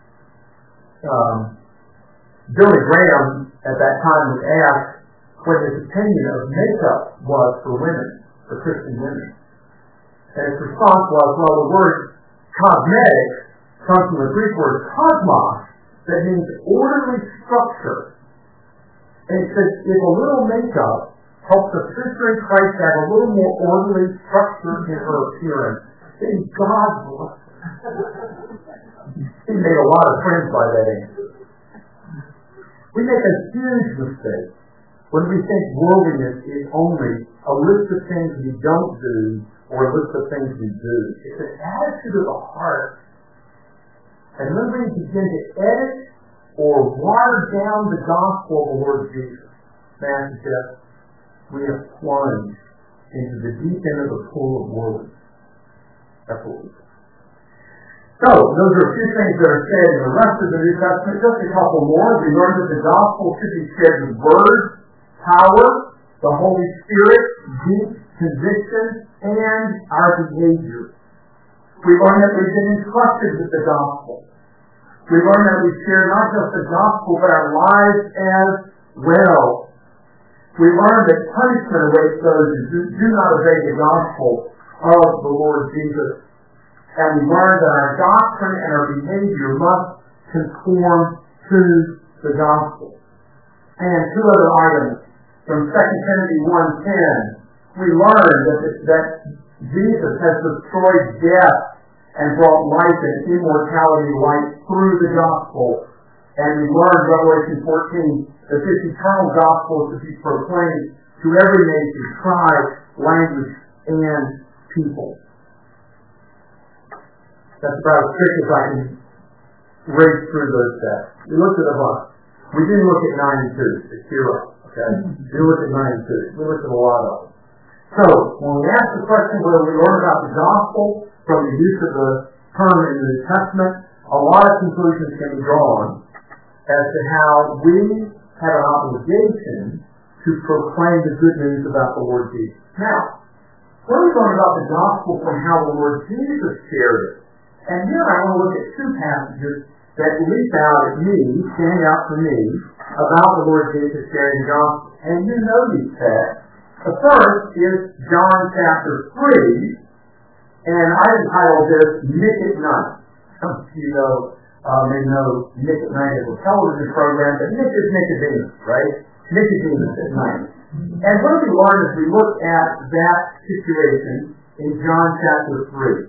Billy Graham at that time was asked what his opinion of makeup was for women, for Christian women. And his response was, well, the word cosmetic comes from the Greek word cosmos, that means orderly structure. And it says, if a little makeup helps a sister in Christ have a little more orderly structure in her appearance, then God bless her. He made a lot of friends by that answer. We make a huge mistake when we think worldliness is only a list of things we don't do or a list of things we do. It's an attitude of the heart. And when we begin to edit or water down the gospel of the Lord Jesus, man, we have plunged into the deep end of the pool of worldliness. That's what we do. So, those are a few things that are said in the rest of the New Testament. Just a couple more. We learned that the gospel should be shared with words, power, the Holy Spirit, deep conviction, and our behavior. We learned that we've been entrusted with the gospel. We learned that we share not just the gospel, but our lives as well. We learned that punishment awaits those who do not obey the gospel of the Lord Jesus. And we learned that our doctrine and our behavior must conform to the gospel. And two other items from 2 Timothy 1:10. We learned that Jesus has destroyed death and brought life and immortality to light through the gospel. And we learned, Revelation 14, that this eternal gospel is to be proclaimed to every nation, tribe, language, and people. That's about as quick as I can race through those steps. We looked at a bunch. We didn't look at 92. It's 0. Okay? We looked at 92. We looked at a lot of them. So, when we ask the question whether we learn about the gospel from the use of the term in the New Testament, a lot of conclusions can be drawn as to how we have an obligation to proclaim the good news about the Lord Jesus. Now, when we learn about the gospel from how the Lord Jesus shared it, and here I want to look at two passages that leap out at me, stand out for me, about the Lord Jesus sharing the gospel. And you know these texts. The first is John chapter 3, and I entitled this Nick at Night. Some of you may know Nick at Night as a television program, but Nick is Nicodemus, right? Nicodemus at night. And what we learn as we look at that situation in John chapter 3.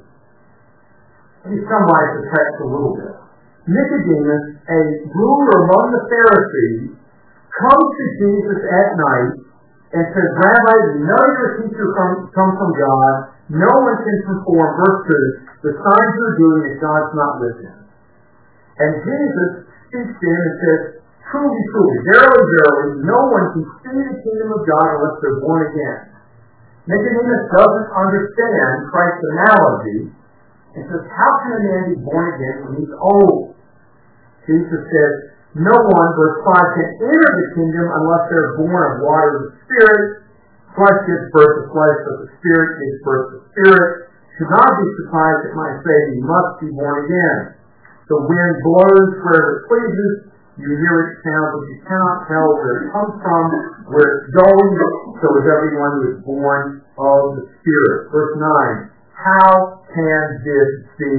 Let me summarize the text a little bit. Nicodemus, a ruler among the Pharisees, comes to Jesus at night and says, Rabbi, we know you're a teacher come from God. No one can perform, verse 2, the signs you're doing if God's not with him. And Jesus speaks to him and says, truly, truly, verily, verily, no one can see the kingdom of God unless they're born again. Nicodemus doesn't understand Christ's analogy and says, how can a man be born again when he's old? Jesus says, no one, verse 5, can enter the kingdom unless they're born of water and the Spirit. Flesh gives birth to flesh, but the Spirit gives birth to spirit. Should not be surprised at my saying, you must be born again. The wind blows wherever it pleases. You hear its sound, but you cannot tell where it comes from, where it's going. So is everyone who is born of the Spirit. Verse 9. How can this be?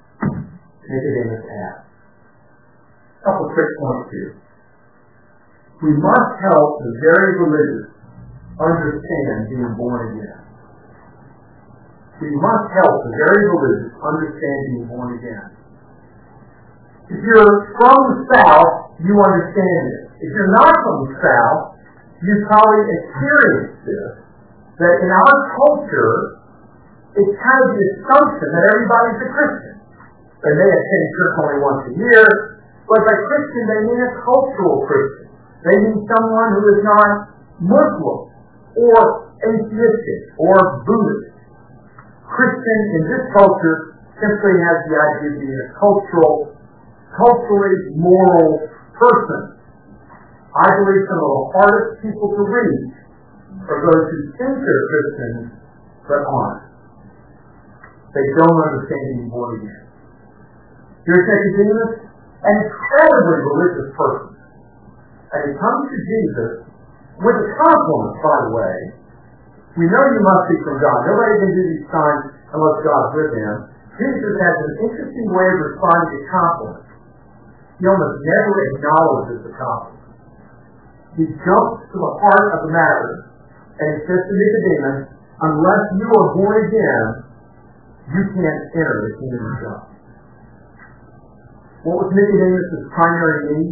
Nicodemus asked. A couple quick points here. We must help the very religious understand being born again. We must help the very religious understand being born again. If you're from the South, you understand it. If you're not from the South, you probably experienced this, that in our culture, it's kind of the assumption that everybody's a Christian. They may attend church only once a year, but by Christian, they mean a cultural Christian. They mean someone who is not Muslim or atheistic or Buddhist. Christian in this culture simply has the idea of being a culturally moral person. I believe some of the hardest people to reach are those who think they're Christians but aren't. They don't understand being born again. Here's Nicodemus, an incredibly religious person. And he comes to Jesus with a compliment, by the way. We know you must be from God. Nobody can do these signs unless God's with him. Jesus has an interesting way of responding to compliments. He almost never acknowledges the compliment. He jumps to the heart of the matter, and he says to Nicodemus, unless you are born again, you can't enter the kingdom of God. What was Nicodemus' primary need?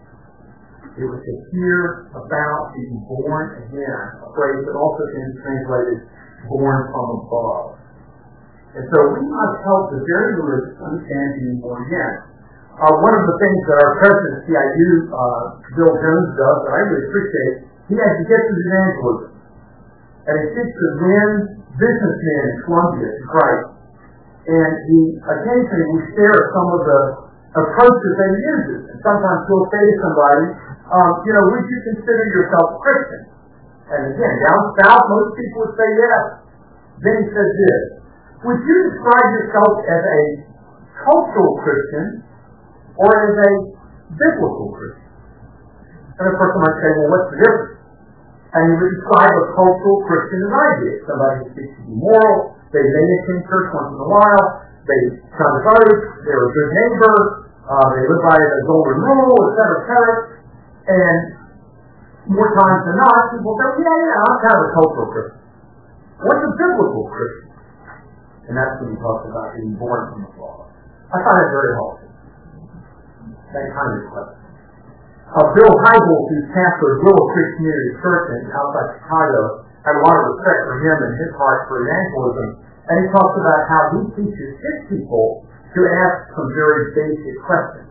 It was to hear about being born again, a phrase that also can be translated born from above. And so we must help the very religious understand being born again. One of the things that our president at CIU, Bill Jones, does, that I really appreciate, he has to get to evangelism. And he seeks to win businessmen in Columbia to Christ. And he occasionally will share some of the approaches that he uses. And sometimes he'll say to somebody, would you consider yourself a Christian? And again, down south, most people would say yes. Then he says this, would you describe yourself as a cultural Christian or as a biblical Christian? And the person might say, well, what's the difference? And he would describe a cultural Christian as I did. Somebody who seeks to be moral, they may attend church once in a while, they come to others, they're a good neighbor, they live by the golden rule, etc. And more times than not, people say, yeah, I'm kind of a cultural Christian. What's a biblical Christian? And that's when he talks about being born from above. I find it very helpful. That kind of question. Bill Hybels, who's pastor of Willow Creek Community Church outside Chicago, had a lot of respect for him and his heart for evangelism. And he talks about how he teaches his people to ask some very basic questions.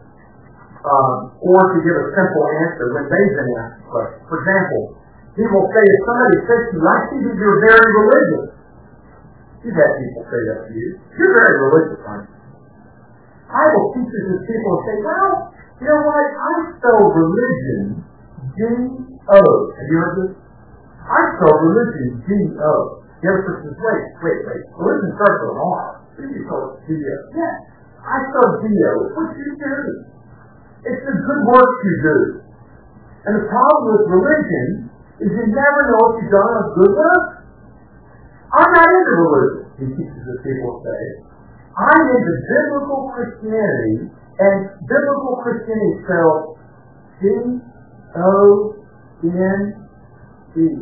Or to give a simple answer when they've been asked a question. For example, he will say, if somebody says to you, I see that you're very religious. You've had people say that to you. You're very religious, aren't you? Bible teaches his people to say, well, you know what? I spell religion D-O. Have you heard this? I spell religion D-O. The other person says, wait. Religion starts with an R. What do you spell D-O? Yeah. I spell D-O. It's what you do. It's the good work you do. And the problem with religion is you never know if you've done a good work. I'm not into religion, he teaches his people to say. I'm into biblical Christianity, and biblical Christianity spelled C-O-N-E.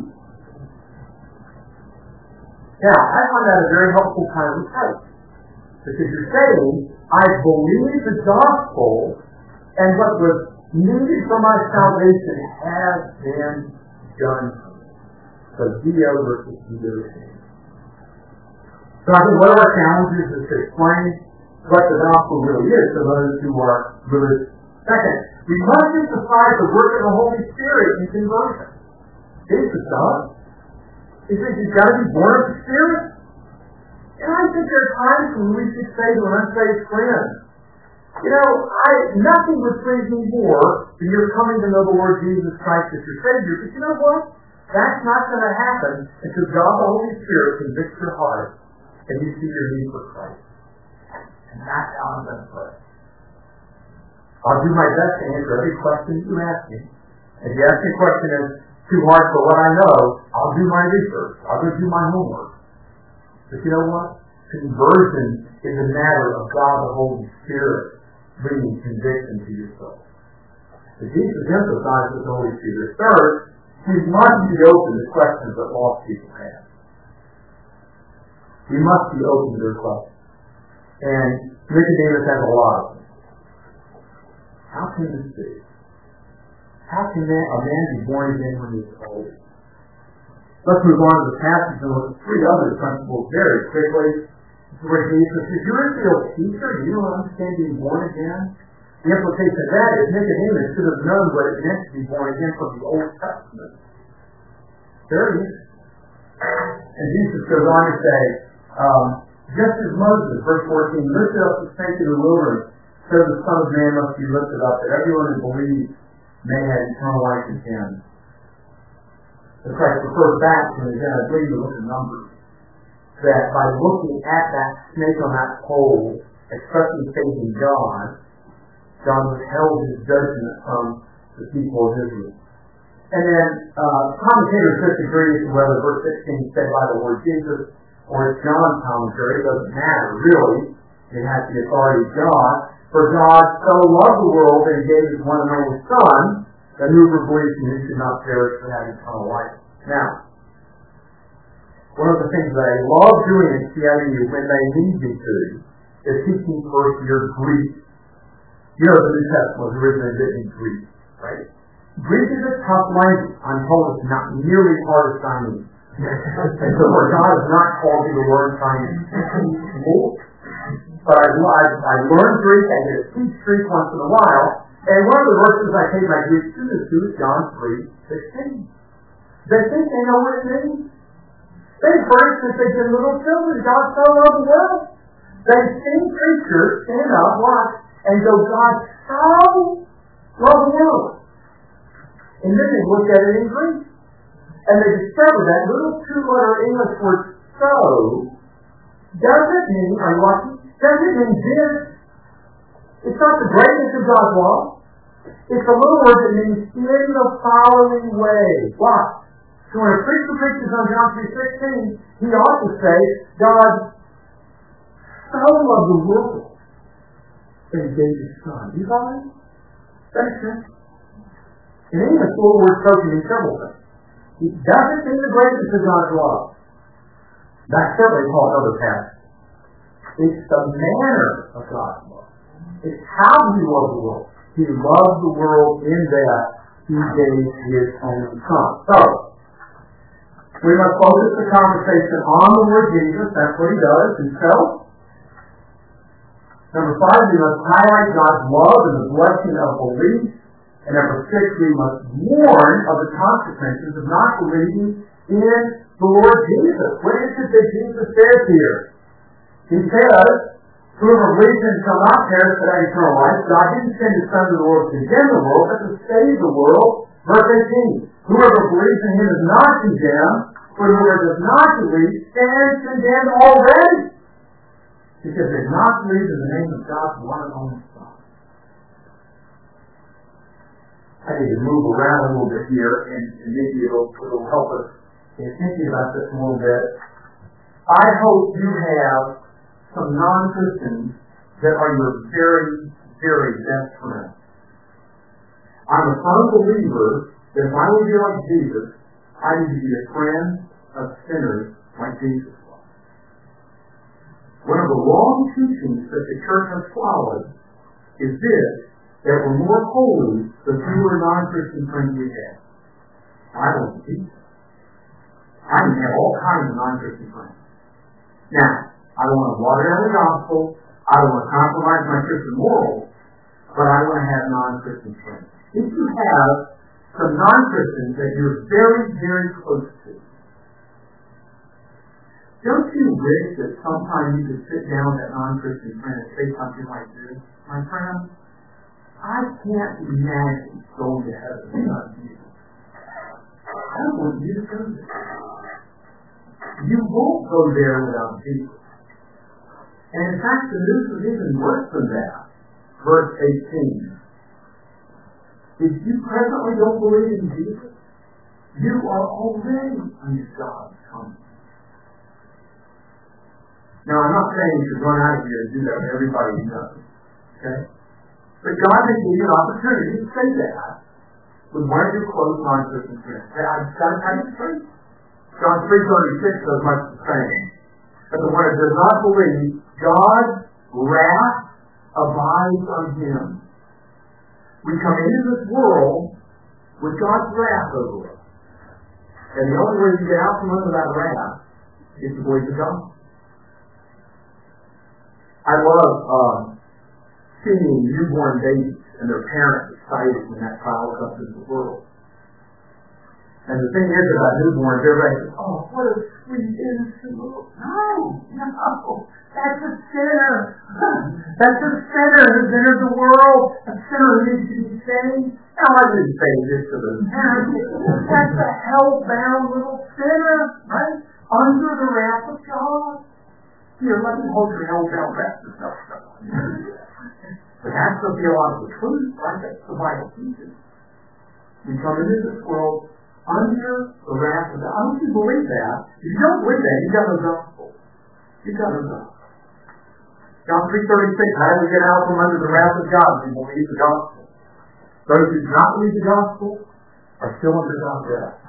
Now, I find that a very helpful kind of approach. Because you're saying, I believe the gospel, and what was needed for my salvation has been done for me. So D-O versus D-O-C. So I think one of our challenges is to explain what the gospel really is to those who are religious. Second, we must emphasize the work of the Holy Spirit in conversion. Jesus does. He says you've got to be born of the Spirit. And I think there are times when we should say to an unsaved friend, nothing would please me more than your coming to know the Lord Jesus Christ as your Savior. But you know what? That's not going to happen until God the Holy Spirit convicts your heart and you see your need for Christ. And that's how I'm going to pray. I'll do my best to answer every question you ask me. If you ask me a question that's too hard for what I know, I'll do my research. I'll go do my homework. But you know what? Conversion is a matter of God the Holy Spirit bringing conviction to your soul. But Jesus emphasizes the Holy Spirit. Third, we must be open to questions that lost people have. We must be open to their questions. And Nicodemus has a lot of them. How can this be? How can a man be born again when he's old? Let's move on to the passage and look at three other principles very quickly. Where Jesus says, you're a real teacher, you don't understand being born again? The implication of that is Nicodemus should have known what it meant to be born again from the Old Testament. There it is. And Jesus goes on to say, just as Moses, verse 14, lifted up the snake in the wilderness, so the Son of Man must be lifted up, that everyone who believes may have eternal life in him. The Christ refers back to, again, I believe the book of Numbers, that by looking at that snake on that pole, expressing faith in God, God withheld his judgment from the people of Israel. And then commentators disagree as to whether verse 16 said by the word Jesus or it's John's commentary. It doesn't matter, really. It has the authority of God. For God so loved the world that he gave his one and only Son, that whoever believes in him should not perish but have eternal life. Now, one of the things that I love doing at CIU when they need me to is teaching first year Greek. You know the New Testament was originally written in Greek, right? Greek is a tough language. I'm told it's not nearly as hard as Chinese. And so God has not called you to learn Chinese. But I learned Greek, I get to teach Greek once in a while, and one of the verses I take my Greek students to is John 3:16. They think they know what it means. They, for instance, they've been little children. God so loved the world. They've seen preachers stand up, watch, and go, God so loved the world. And then they look at it in Greek. And they discover that little two-letter English word so doesn't mean, are you watching? Doesn't mean this. It's not the greatness of God's law. It's a little word that means in the following way. Watch. So when a preacher preaches on John 3:16, he ought to say, God so loved the world that he gave his Son. You follow me? That makes sense. In English, the little word so can mean several things. It doesn't mean the greatness of God's love. That's certainly called other passages. It's the manner of God's love. It's how he loved the world. He loved the world in that he gave his only Son. So, we must focus the conversation on the Lord Jesus. That's what he does himself. Number 5, we must highlight God's love and the blessing of belief. And number 6, we must warn of the consequences of not believing in the Lord Jesus. What is it that Jesus says here? He says, whoever believes in him shall not perish but have eternal life. God didn't send his Son to the world to condemn the world, but to save the world. Verse 18, whoever believes in him is not condemned, but whoever does not believe stands condemned already, because they have not believed in the name of God's one and only Son. I need to move around a little bit here, and maybe it'll help us in thinking about this a little bit. I hope you have some non-Christians that are your very, very best friends. I'm a firm believer that if I would be like Jesus, I need to be a friend of sinners like Jesus was. One of the wrong teachings that the church has followed is this, that we're more holy the fewer non-Christian friends we have. I don't believe that. I can have all kinds of non-Christian friends. Now, I don't want to water down the gospel, I don't want to compromise my Christian morals, but I want to have non-Christian friends. If you have some non-Christians that you're very, very close to, don't you wish that sometime you could sit down with that non-Christian friend and say something like this? My friend, I can't imagine going to heaven without Jesus. I don't want you to go there. You won't go there without Jesus. And in fact, the news is even worse than that. Verse 18. If you presently don't believe in Jesus, you are already under God's coming. Now, I'm not saying you should run out of here and do that with everybody you know. Okay? But God may give you an opportunity to say that with one of your close non-Christian friends. I've got to tell you the truth. John 3:36 says much the same. But the one who does not believe, God's wrath abides on him. We come into this world with God's wrath over us. And the only way to get out from under that wrath is to believe in God. I love seeing newborn babies and their parents excited when that child comes into the world. And the thing is about newborns, everybody says, oh, what a sweet, innocent little... No. That's a sinner. That's a sinner who's entered the world. A sinner who needs to be saved. Now, I didn't say this to the parents. That's a hell-bound little sinner, right? Under the wrath of God. Here, let me hold your hell-bound wrath of God. But that's the theological truth, right? That's the Bible teaches. We come into this world under the wrath of God. I don't you believe that. If you don't believe that, you've got no gospel. You've got no gospel. John 3:36, how do we get out from under the wrath of God if we believe the gospel? Those who do not believe the gospel are still under God's wrath.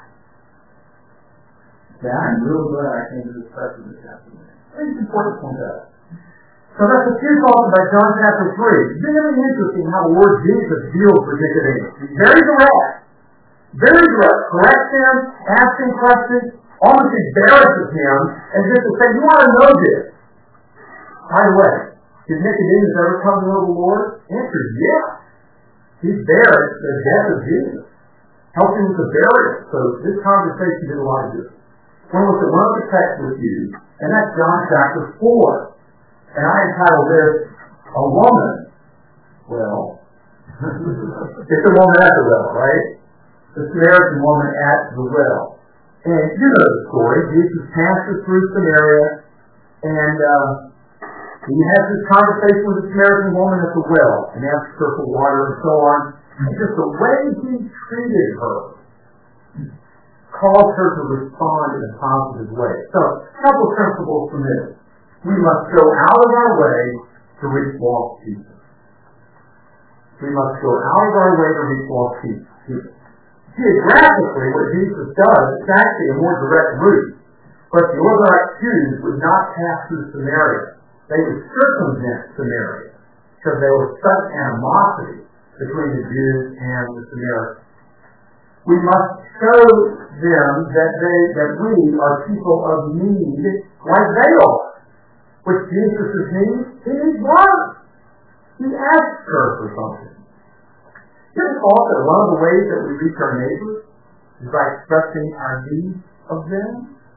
Yeah, I'm real glad I came to this passage this afternoon. It's important to point out. So that's a few thoughts about John chapter 3. It's very interesting how the Lord Jesus deals with Nicodemus. He's very direct. Very direct. Corrects him, asks him questions, almost embarrasses him, and just to say, you want to know this. By the way, did Nicodemus ever come to know the Lord? The answer is yes. He's there at the death of Jesus. Helping with the burial. So this conversation did a lot of good. I want to look at one other text with you, and that's John chapter 4. And I entitled this, A Woman. Well, it's a woman at the well, right? The Samaritan woman at the well. And you know the story. Jesus passes through Samaria, and he has this conversation with the Samaritan woman at the well, and asks her for water and so on. And just the way he treated her caused her to respond in a positive way. So, a couple of principles from this. We must go out of our way to reach lost people. We must go out of our way to reach lost people. Geographically, what Jesus does is actually a more direct route. But the Orthodox Jews would not pass through Samaria. They would circumvent Samaria because there was such animosity between the Jews and the Samaritans. We must show them that we are people of need like they are. Which Jesus' need? He needs water. He asks her for something. You ever thought that one of the ways that we reach our neighbors is by expressing our need of them?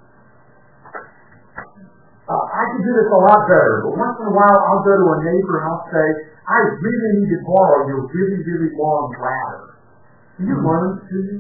I can do this a lot better, but once in a while I'll go to a neighbor and I'll say, I really need to borrow your really, really long ladder. Can you learn to do?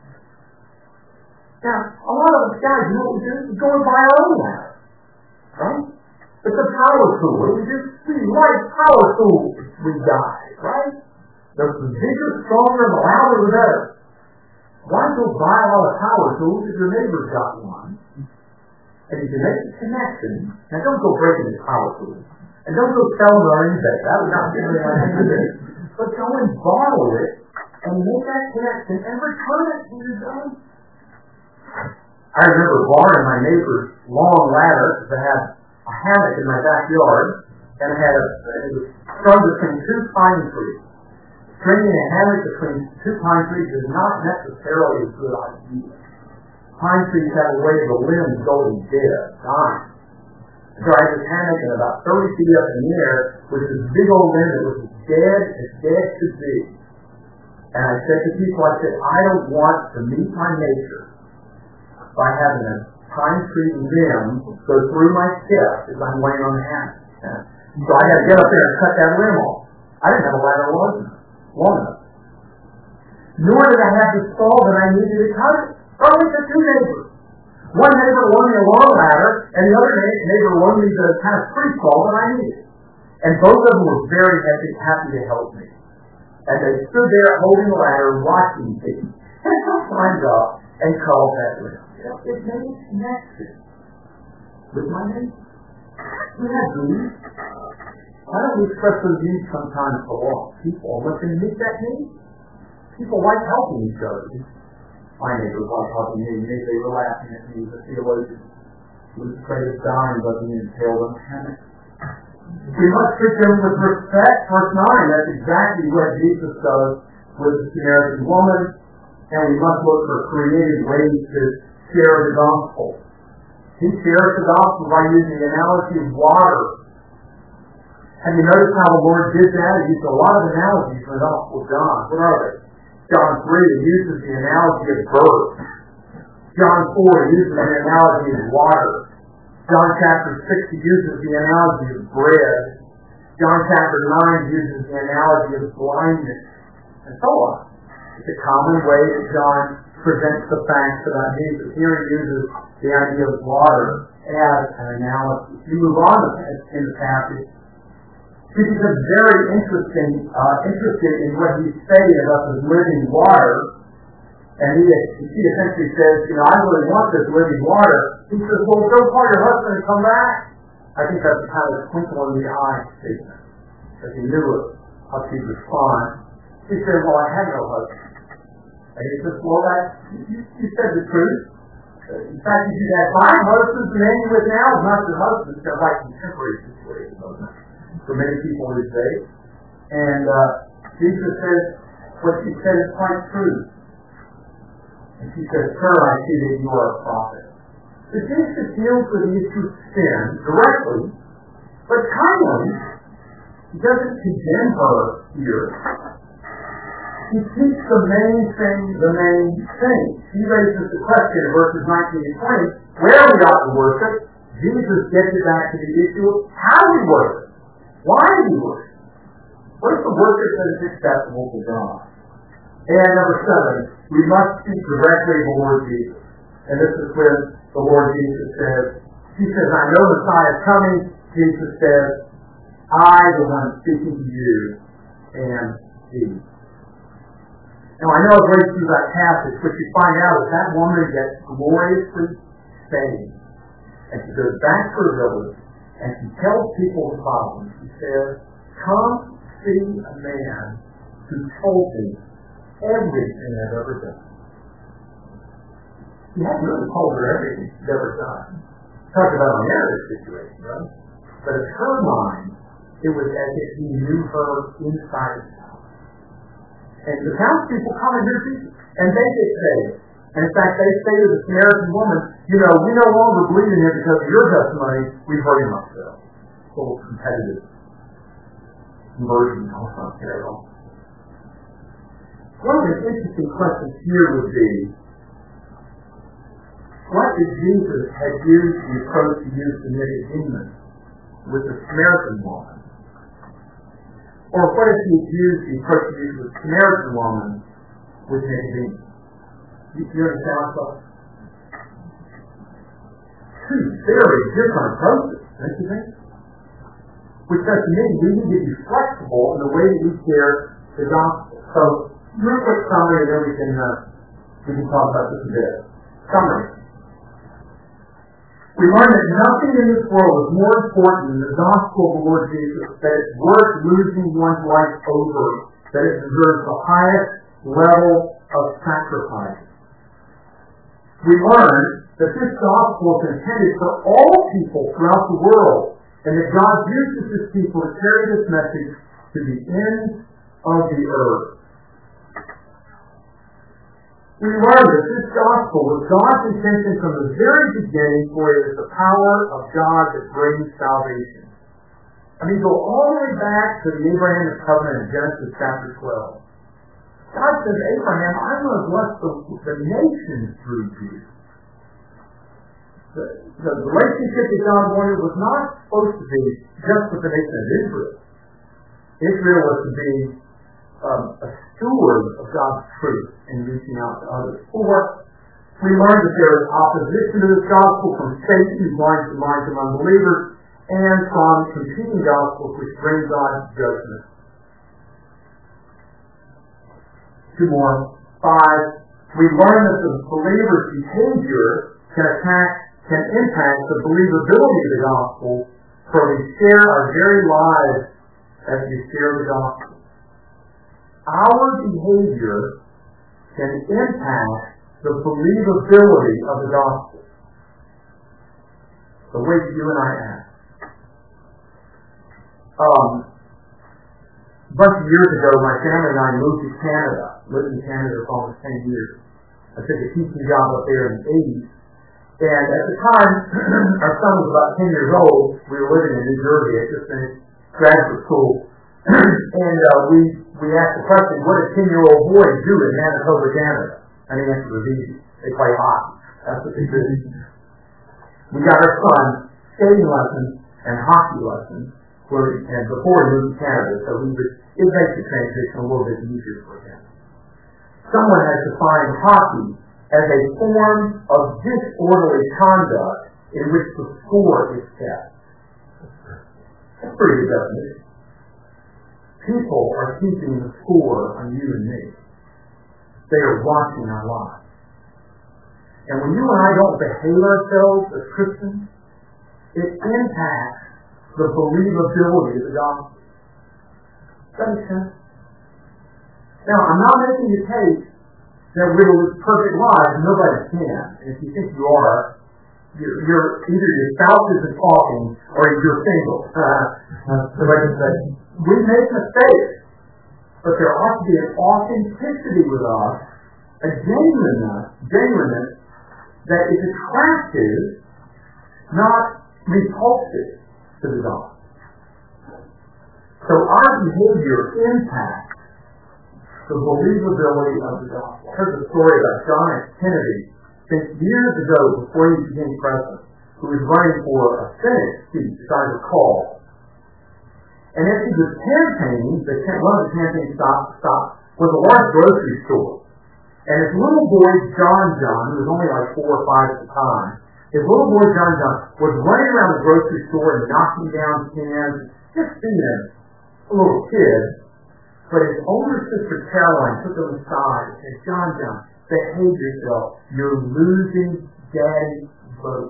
Now, a lot of us guys, you know what we do? We go and buy our own ladder. Right? It's a power tool. We like power tools. We die, right? The bigger, stronger, and the louder, the better. Why go buy all the power tools if your neighbor's got one? And you can make a connection. Now, don't go breaking the power tool. And don't go selling it on eBay. That would not be a very nice thing. But go and borrow it and make that connection and return it when you're done. I remember borrowing my neighbor's long ladder because I had a hammock in my backyard, and it was strung between two pine trees. Stringing a hammock between two pine trees is not necessarily a good idea. Pine trees have a way of the limbs going dead, dying. So I had this hammock and about 30 feet up in the air with this big old limb that was as dead could be. And I said to people, I don't want to meet my nature by having a pine tree limb go through my chest as I'm laying on the hammock. So I got to get up there and cut that limb off. I didn't have a ladder long enough. Nor did I have the saw that I needed to cut it. So I went to two neighbors. One neighbor loaned me a long ladder, and the other neighbor loaned me the kind of free saw that I needed. And both of them were very happy to help me. And they stood there holding the ladder, watching me. And I climbed up and called that limb. It made a connection with my neighbor. We have needs. Why don't we express those needs sometimes to lost people and let them meet that need? People like helping each other. My neighbors like helping me. Maybe they were laughing at me. The theologian was afraid of dying, but he impaled on a hammock. We must treat them with respect. Verse 9, that's exactly what Jesus does with the Samaritan woman. And we must look for creative ways to share the gospel. He shares the gospel by using the analogy of water. Have you noticed how the Lord did that? He used a lot of analogies in the Gospel of John. What are they? John 3 uses the analogy of birds. John 4 uses the analogy of water. John chapter 6 uses the analogy of bread. John chapter 9 uses the analogy of blindness, and so on. It's a common way that John presents the facts about Jesus. Here he uses the idea of water as an analogy. You move on in the passage. He becomes very interested in what he's saying about this living water. And he essentially says, I really want this living water. He says, well, go call your husband and come back. I think that's a kind of twinkle in the eye statement. Because he knew how she'd respond. He said, well, I had no husband. And he says, well, you said the truth. In fact, if you had 5 husbands, the man you're with now is not your husband. It's kind of like contemporary situation, doesn't it? For many people these days. And Jesus says, what you said is quite true. And she says, sir, I see that you are a prophet. So Jesus deals with the issue of sin directly, but kindly. He doesn't condemn her here. He keeps the main thing. He raises the question in verses 19 and 20, where we ought to worship. Jesus gets it back to the issue of how we worship. Why do we worship? What is the worship that is acceptable to God? And number 7, we must speak directly of the Lord Jesus. And this is when the Lord Jesus says, he says, I know Messiah is coming. Jesus says, I, the one speaking to you, am he. Now I know I've read through that passage, but you find out that woman gets gloriously saved. And she goes back to her village, and she tells people the following. She says, come see a man who told me everything I've ever done. He hadn't really told her everything she'd ever done. Talk about a marriage situation, right? But in her mind, it was as if he knew her inside and out. And the townspeople come and hear Jesus, and they get saved. And in fact, they say to the Samaritan woman, we no longer believe in him because of your testimony. We've heard him ourselves. A little competitive conversion going on here. One of the interesting questions here would be, what if Jesus had used the approach he used to Nicodemus with the Samaritan woman? Or what if he had used the approach he used with the Samaritan woman with Nicodemus? You understand what I'm saying? Two very different approaches, don't you think? Which says to me, we need to be flexible in the way that we share the gospel. So, real quick summary, and then we can talk about this a bit. Summary. We learn that nothing in this world is more important than the gospel of the Lord Jesus, that it's worth losing one's life over, that it deserves the highest level of sacrifice. We learn that this gospel is intended for all people throughout the world, and that God uses his people to carry this message to the ends of the earth. We learn that this gospel was God's intention from the very beginning, for it is the power of God that brings salvation. Go all the way back to the Abrahamic covenant in Genesis chapter 12. God says, Abraham, I'm going to bless the nations through you. The relationship that God wanted was not supposed to be just with the nation of Israel. Israel was to be a steward of God's truth and reaching out to others. 4, we learned that there is opposition to this gospel from Satan, who blinds the minds of unbelievers, and from competing gospels which bring God's judgment. 2 more. 5, we learn that the believer's behavior can impact the believability of the gospel, for we share our very lives as we share the gospel. Our behavior can impact the believability of the gospel. The way you and I act. A bunch of years ago, my family and I moved to Canada. Lived in Canada for almost 10 years. I took a teaching job up there in the 80s. And at the time, our son was about 10 years old. We were living in New Jersey. I just finished graduate school. And we asked the question, what does 10-year-old boys do in Manitoba, Canada? And the answer was easy. They play hockey. That's what they do. We got our son skating lessons and hockey lessons, and before he moved to Canada, so it makes the transition a little bit easier for him. Someone has defined hockey as a form of disorderly conduct in which the score is kept. That's a pretty good definition. People are keeping the score on you and me. They are watching our lives. And when you and I don't behave ourselves as Christians, it impacts the believability of the gospel. Does that make sense? Now, I'm not making the case that we're going to live perfect lives, and nobody can. And if you think you are, you're either your spouse isn't talking or you're single. We make mistakes, but there ought to be an authenticity with us, a genuineness that is attractive, not repulsive to the gospel. So our behavior impacts the believability of the gospel. I heard the story about John F. Kennedy years ago, before he became president, who was running for a Senate seat, as I recall. And as he was campaigning, one of the campaign stops was a large grocery store. And his little boy, John, who was only like 4 or 5 at the time, his little boy, John, was running around the grocery store and knocking down cans, just being a little kid. But his older sister, Caroline, took him aside and said, John, behave yourself. You're losing Daddy's vote.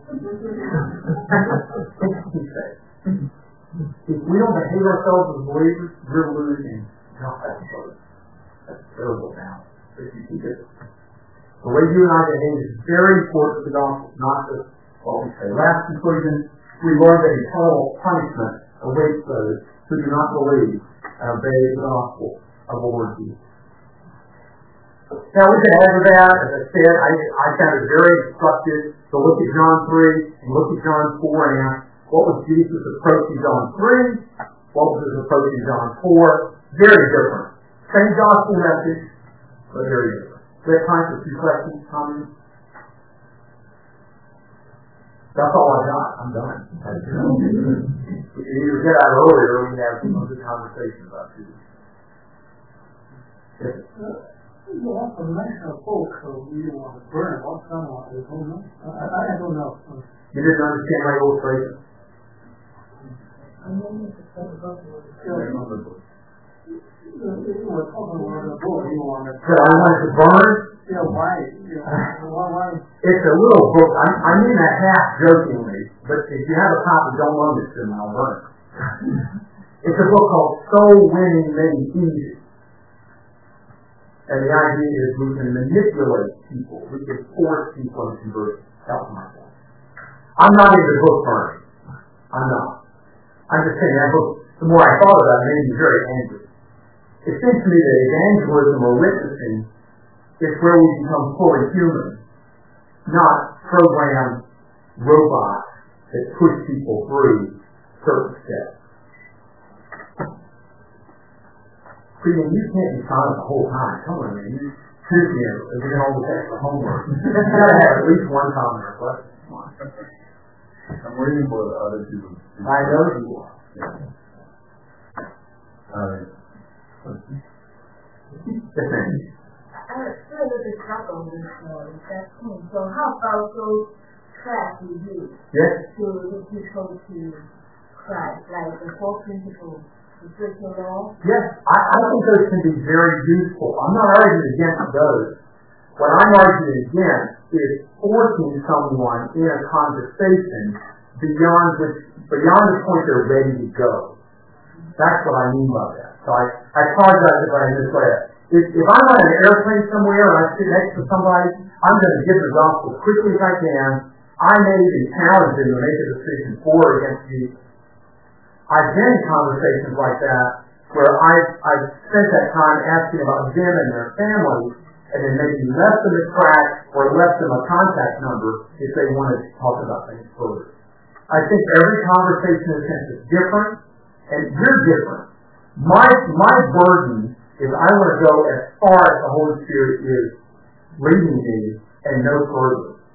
He said, if we don't behave ourselves as believers, we're losing God's vote. That's terrible now. But you keep it. The way you and I behave is very important to the gospel, not just what we say. Last conclusion, we learn that eternal punishment awaits those who do not believe and obey the gospel of the Lord Jesus. Now we can add to that, as I said, I found it very instructive to look at John 3 and look at John 4 and ask, what was Jesus' approach in John 3? What was his approach in John 4? Very different. Same gospel message, but very different. Do we have time for 2 questions, comments? That's all I got. I'm done. We can either get out earlier or we can have some good conversation about Jesus. Yes. Well, for the national folk, we don't want to burn. What's going on? I don't know. I don't know. You didn't understand my illustration? We're talking about the book. You want to So I wanted to burn? Yeah, why? Why? It's a little book. I mean that half jokingly, but if you have a copy, don't loan it to me. I'll burn it. It's a book called Soul Winning Made Easy. And the idea is we can manipulate people. We can force people into conversion. Help myself. I'm not into book burning. I'm not. I'm just saying that book, the more I thought about it, it made me very angry. It seems to me that evangelism or witnessing is where we become fully human, not programmed robots that push people through certain steps. Freedom, you can't be silent the whole time. Come on, man. You choose me as we get all this extra homework. You gotta have at least one comment or question. Come on. I'm waiting for the other people. I know you are. Still with the struggle with that thing. So how about those tracks we use to lead people to Christ, like the 4 principles? Yes, I think those can be very useful. I'm not arguing against those. What I'm arguing against is forcing someone in a conversation beyond the point they're ready to go. That's what I mean by that. So I apologize if I misread. If I'm on an airplane somewhere and I sit next to somebody, I'm going to give the gospel as quickly as I can. I may even challenge them to make a decision for or against Jesus. I've been in conversations like that where I've spent that time asking about them and their families, and then maybe left them a track or left them a contact number if they wanted to talk about things further. I think every conversation in a sense is different, and you're different. My burden is I want to go as far as the Holy Spirit is leading me and no further.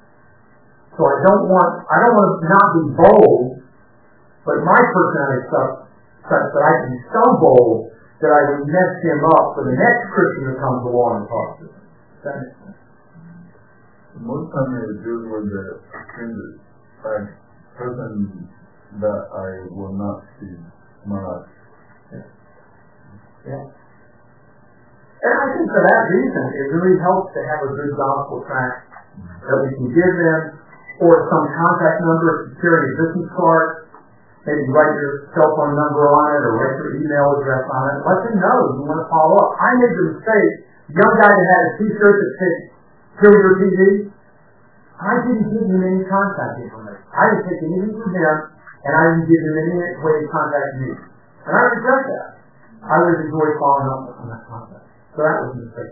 So I don't want to not be bold, but my personality is such that I can be so bold that I would mess him up for the next Christian that comes along and talks to him. Does that make sense? Most time I deal with the strangers, like person that I will not see in my life. Yeah. And I think for that reason, it really helps to have a good gospel tract that we can give them, or some contact number if you carry a business card. Maybe write your cell phone number on it, or write your email address on it. Let them know you want to follow up. I made the mistake. The young guy that had a T-shirt that said "Kill Your TV," I didn't give him any contact information. I didn't take anything from him, and I didn't give him any way to contact me. And I regret that. I would have enjoyed following up on that contact. So that was a mistake.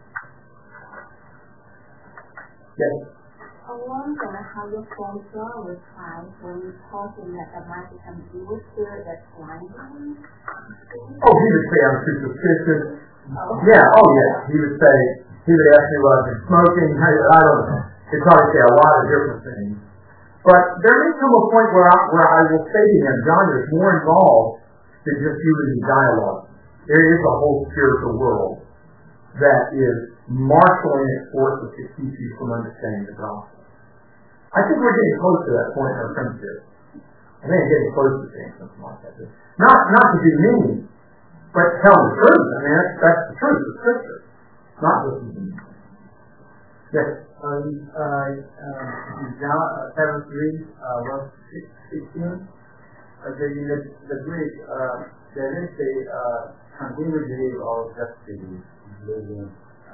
Yes? I wonder how your friend John was trying when you told him that there might be some evil spirit that's blinding him. Oh, he would say I'm too suspicious. Yeah. He would ask me what I've been smoking. I don't know. He'd probably say a lot of different things. But there may come a point where I will say to him, John, there's more involved than just you and me dialogue. There is a whole spiritual world that is marshaling its forces to keep you from understanding the gospel. I think we're getting close to that point in our friendship. I think I'm getting close to saying something like that. Not to be mean, but tell the truth. I mean, that's the truth of Scripture. Not just to be mean. Yes. John 7:3, verse 16. The Greek, there is a continuity of just the living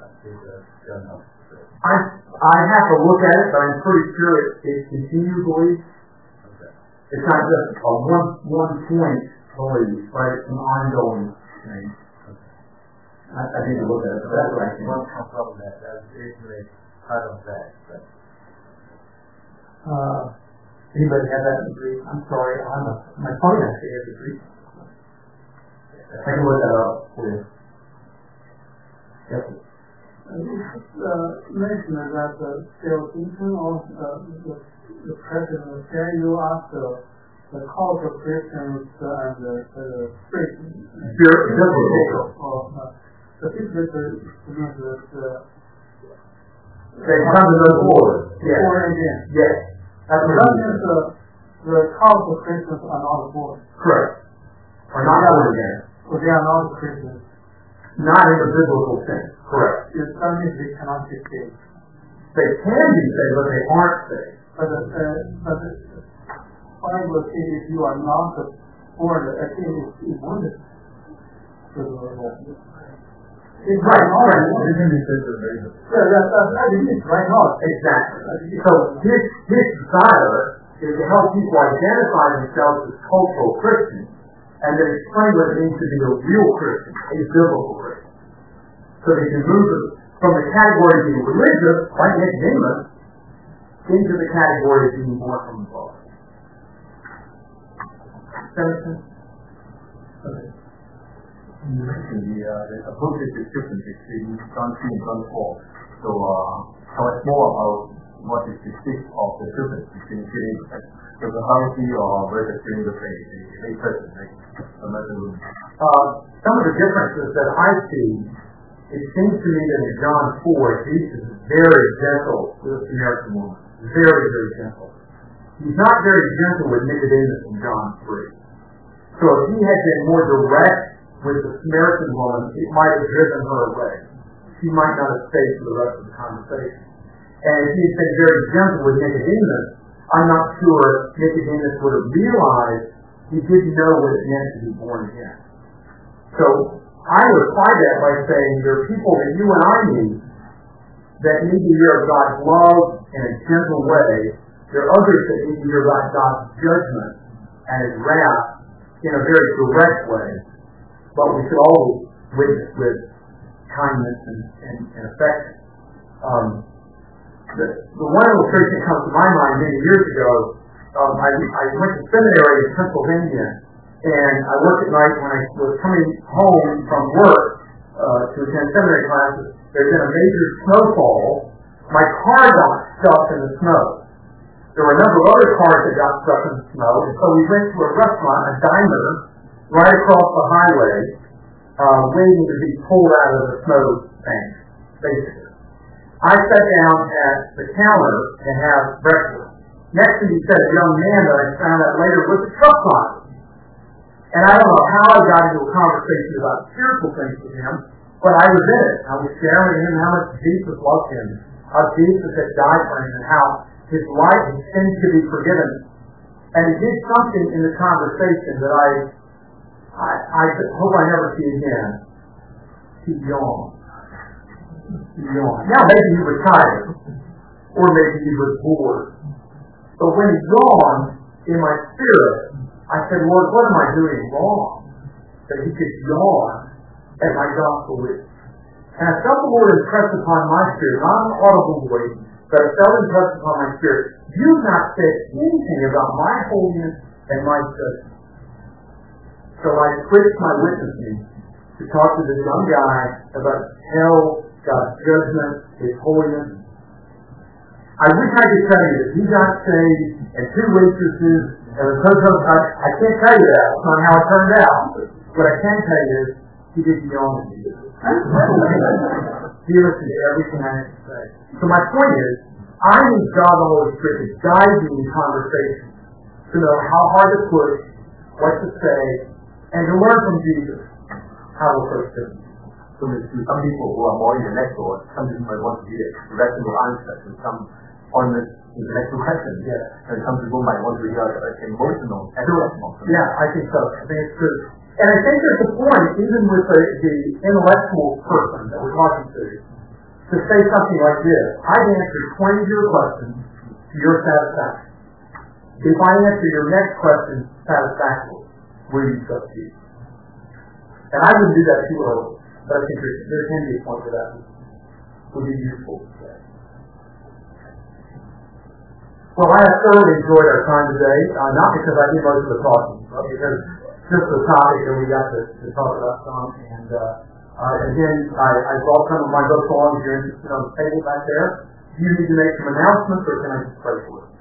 I have to look at it, but I'm pretty sure it's continually. Okay. It's not just a one point belief, but it's an ongoing thing. Okay. I need to look at it, but that's what I think. What comes from that? That's basically part of that. But, anybody have that in Greek? I'm sorry, my phone actually has a Greek. I can look that up for you. Yes. Mentioned that Bill Clinton or the president can you ask the cult of Christians and the faith. The people they come to know the Lord. Yes. Born again. Yes. That's what it is. The cult of Christians are not born. Correct. Are not born again. So they are not Christians. Not in the biblical sense. Correct. It means they cannot be saved. They can be saved, but they aren't saved. But the Bible says if you are not born again, it's wonderful. It's right now. It can be said to the It's right now. Exactly. So his desire is to help people identify themselves as cultural Christians and then explain what it means to be a real Christian, a biblical Christian. So they can move from the category of being religious, like Nicodemus, into the category of being born from above. Okay. You mentioned the appropriate description between John 3 and John 4. So tell us more about what is the state of the difference between the Pharisee or versus the faith, the lay person, like the Muslim. Some of the differences that I see, it seems to me that in John 4, Jesus is very gentle with the Samaritan woman. Very, very gentle. He's not very gentle with Nicodemus in John 3. So if he had been more direct with the Samaritan woman, it might have driven her away. She might not have stayed for the rest of the conversation. And if he had been very gentle with Nicodemus, I'm not sure Nicodemus would have realized he didn't know what it meant to be born again. So I would apply that by saying there are people that you and I need that need to hear of God's love in a gentle way. There are others that need to hear about God's judgment and His wrath in a very direct way. But we should always witness with kindness and affection. The one illustration that comes to my mind many years ago, I went to seminary in Pennsylvania, and I worked at night when I was coming home from work to attend seminary classes. There's been a major snowfall. My car got stuck in the snow. There were a number of other cars that got stuck in the snow, and so we went to a restaurant, a diner, right across the highway, waiting to be pulled out of the snow bank, basically. I sat down at the counter and had breakfast. Next to me sat a young man that I found out later was a truck driver. And I don't know how I got into a conversation about spiritual things with him, but I was in it. I was sharing with him how much Jesus loved him, how Jesus had died for him, and how his life, his sins could be forgiven. And he did something in the conversation that I hope I never see again. He yawned. Now maybe he was tired, or maybe he was bored. But when he yawned in my spirit, I said, Lord, what am I doing wrong that he could yawn at my gospel witness? And I felt the Lord impress upon my spirit, not an audible voice, but I felt impressed upon my spirit. You've not said anything about my holiness and my judgment. So I switched my witnessing to talk to this young guy about hell, God's judgment, His holiness. I wish I could tell you that he got saved and 2 waitresses and a social. I can't tell you that. That's not how it turned out. What I can tell you is he didn't yawn at me. He listened to everything I had to say. So my point is, I need God the Holy Spirit to guide me in conversation, to know how hard to push, what to say, and to learn from Jesus how to approach business. So some people who are more intellectual, some people might want to hear rational answers to some pointless intellectual questions. Yeah. And some people might want to hear emotional aspects. Yeah, I think so. I think it's true. And I think there's a point, even with the intellectual person that we're talking to say something like this. I've answered 20 of your questions to your satisfaction. If I answer your next question satisfactorily, will you trust you? And I wouldn't do that too early, but I think there can be a point where that would be useful to say. Well, I have thoroughly enjoyed our time today, not because I did most of the talking, but because just the topic that we got to talk about some. And again, I brought some of my books along if you're interested on the table back there. Do you need to make some announcements, or can I just pray for it?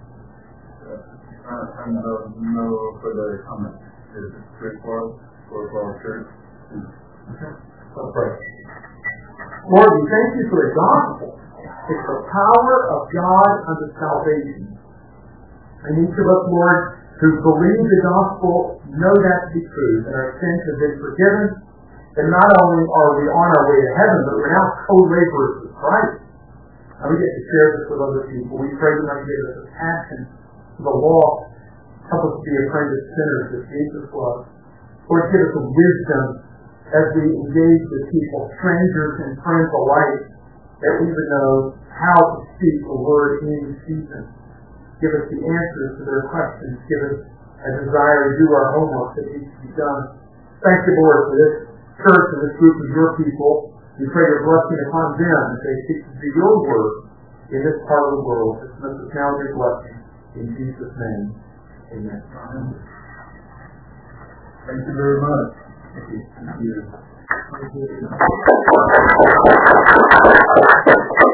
No further comments. It's straightforward for our church. Okay. Let's pray. Lord, we thank you for the gospel. It's the power of God unto salvation. And each of us, Lord, who believe the gospel, know that to be true, that our sins have been forgiven, and not only are we on our way to heaven, but we're now co-laborers with Christ. And we get to share this with other people. We pray that you give us a passion for the law. Help us to be a friend of sinners as Jesus was. Lord, give us a wisdom as we engage with people, strangers and friends alike, that we would know how to speak a word in season. Give us the answers to their questions. Give us a desire to do our homework that needs to be done. Thank you, Lord, for this church and this group of your people. We pray your blessing upon them as they seek to do your work in this part of the world. Dismiss us now with your blessing. In Jesus' name, amen. Thank you very much. Thank you.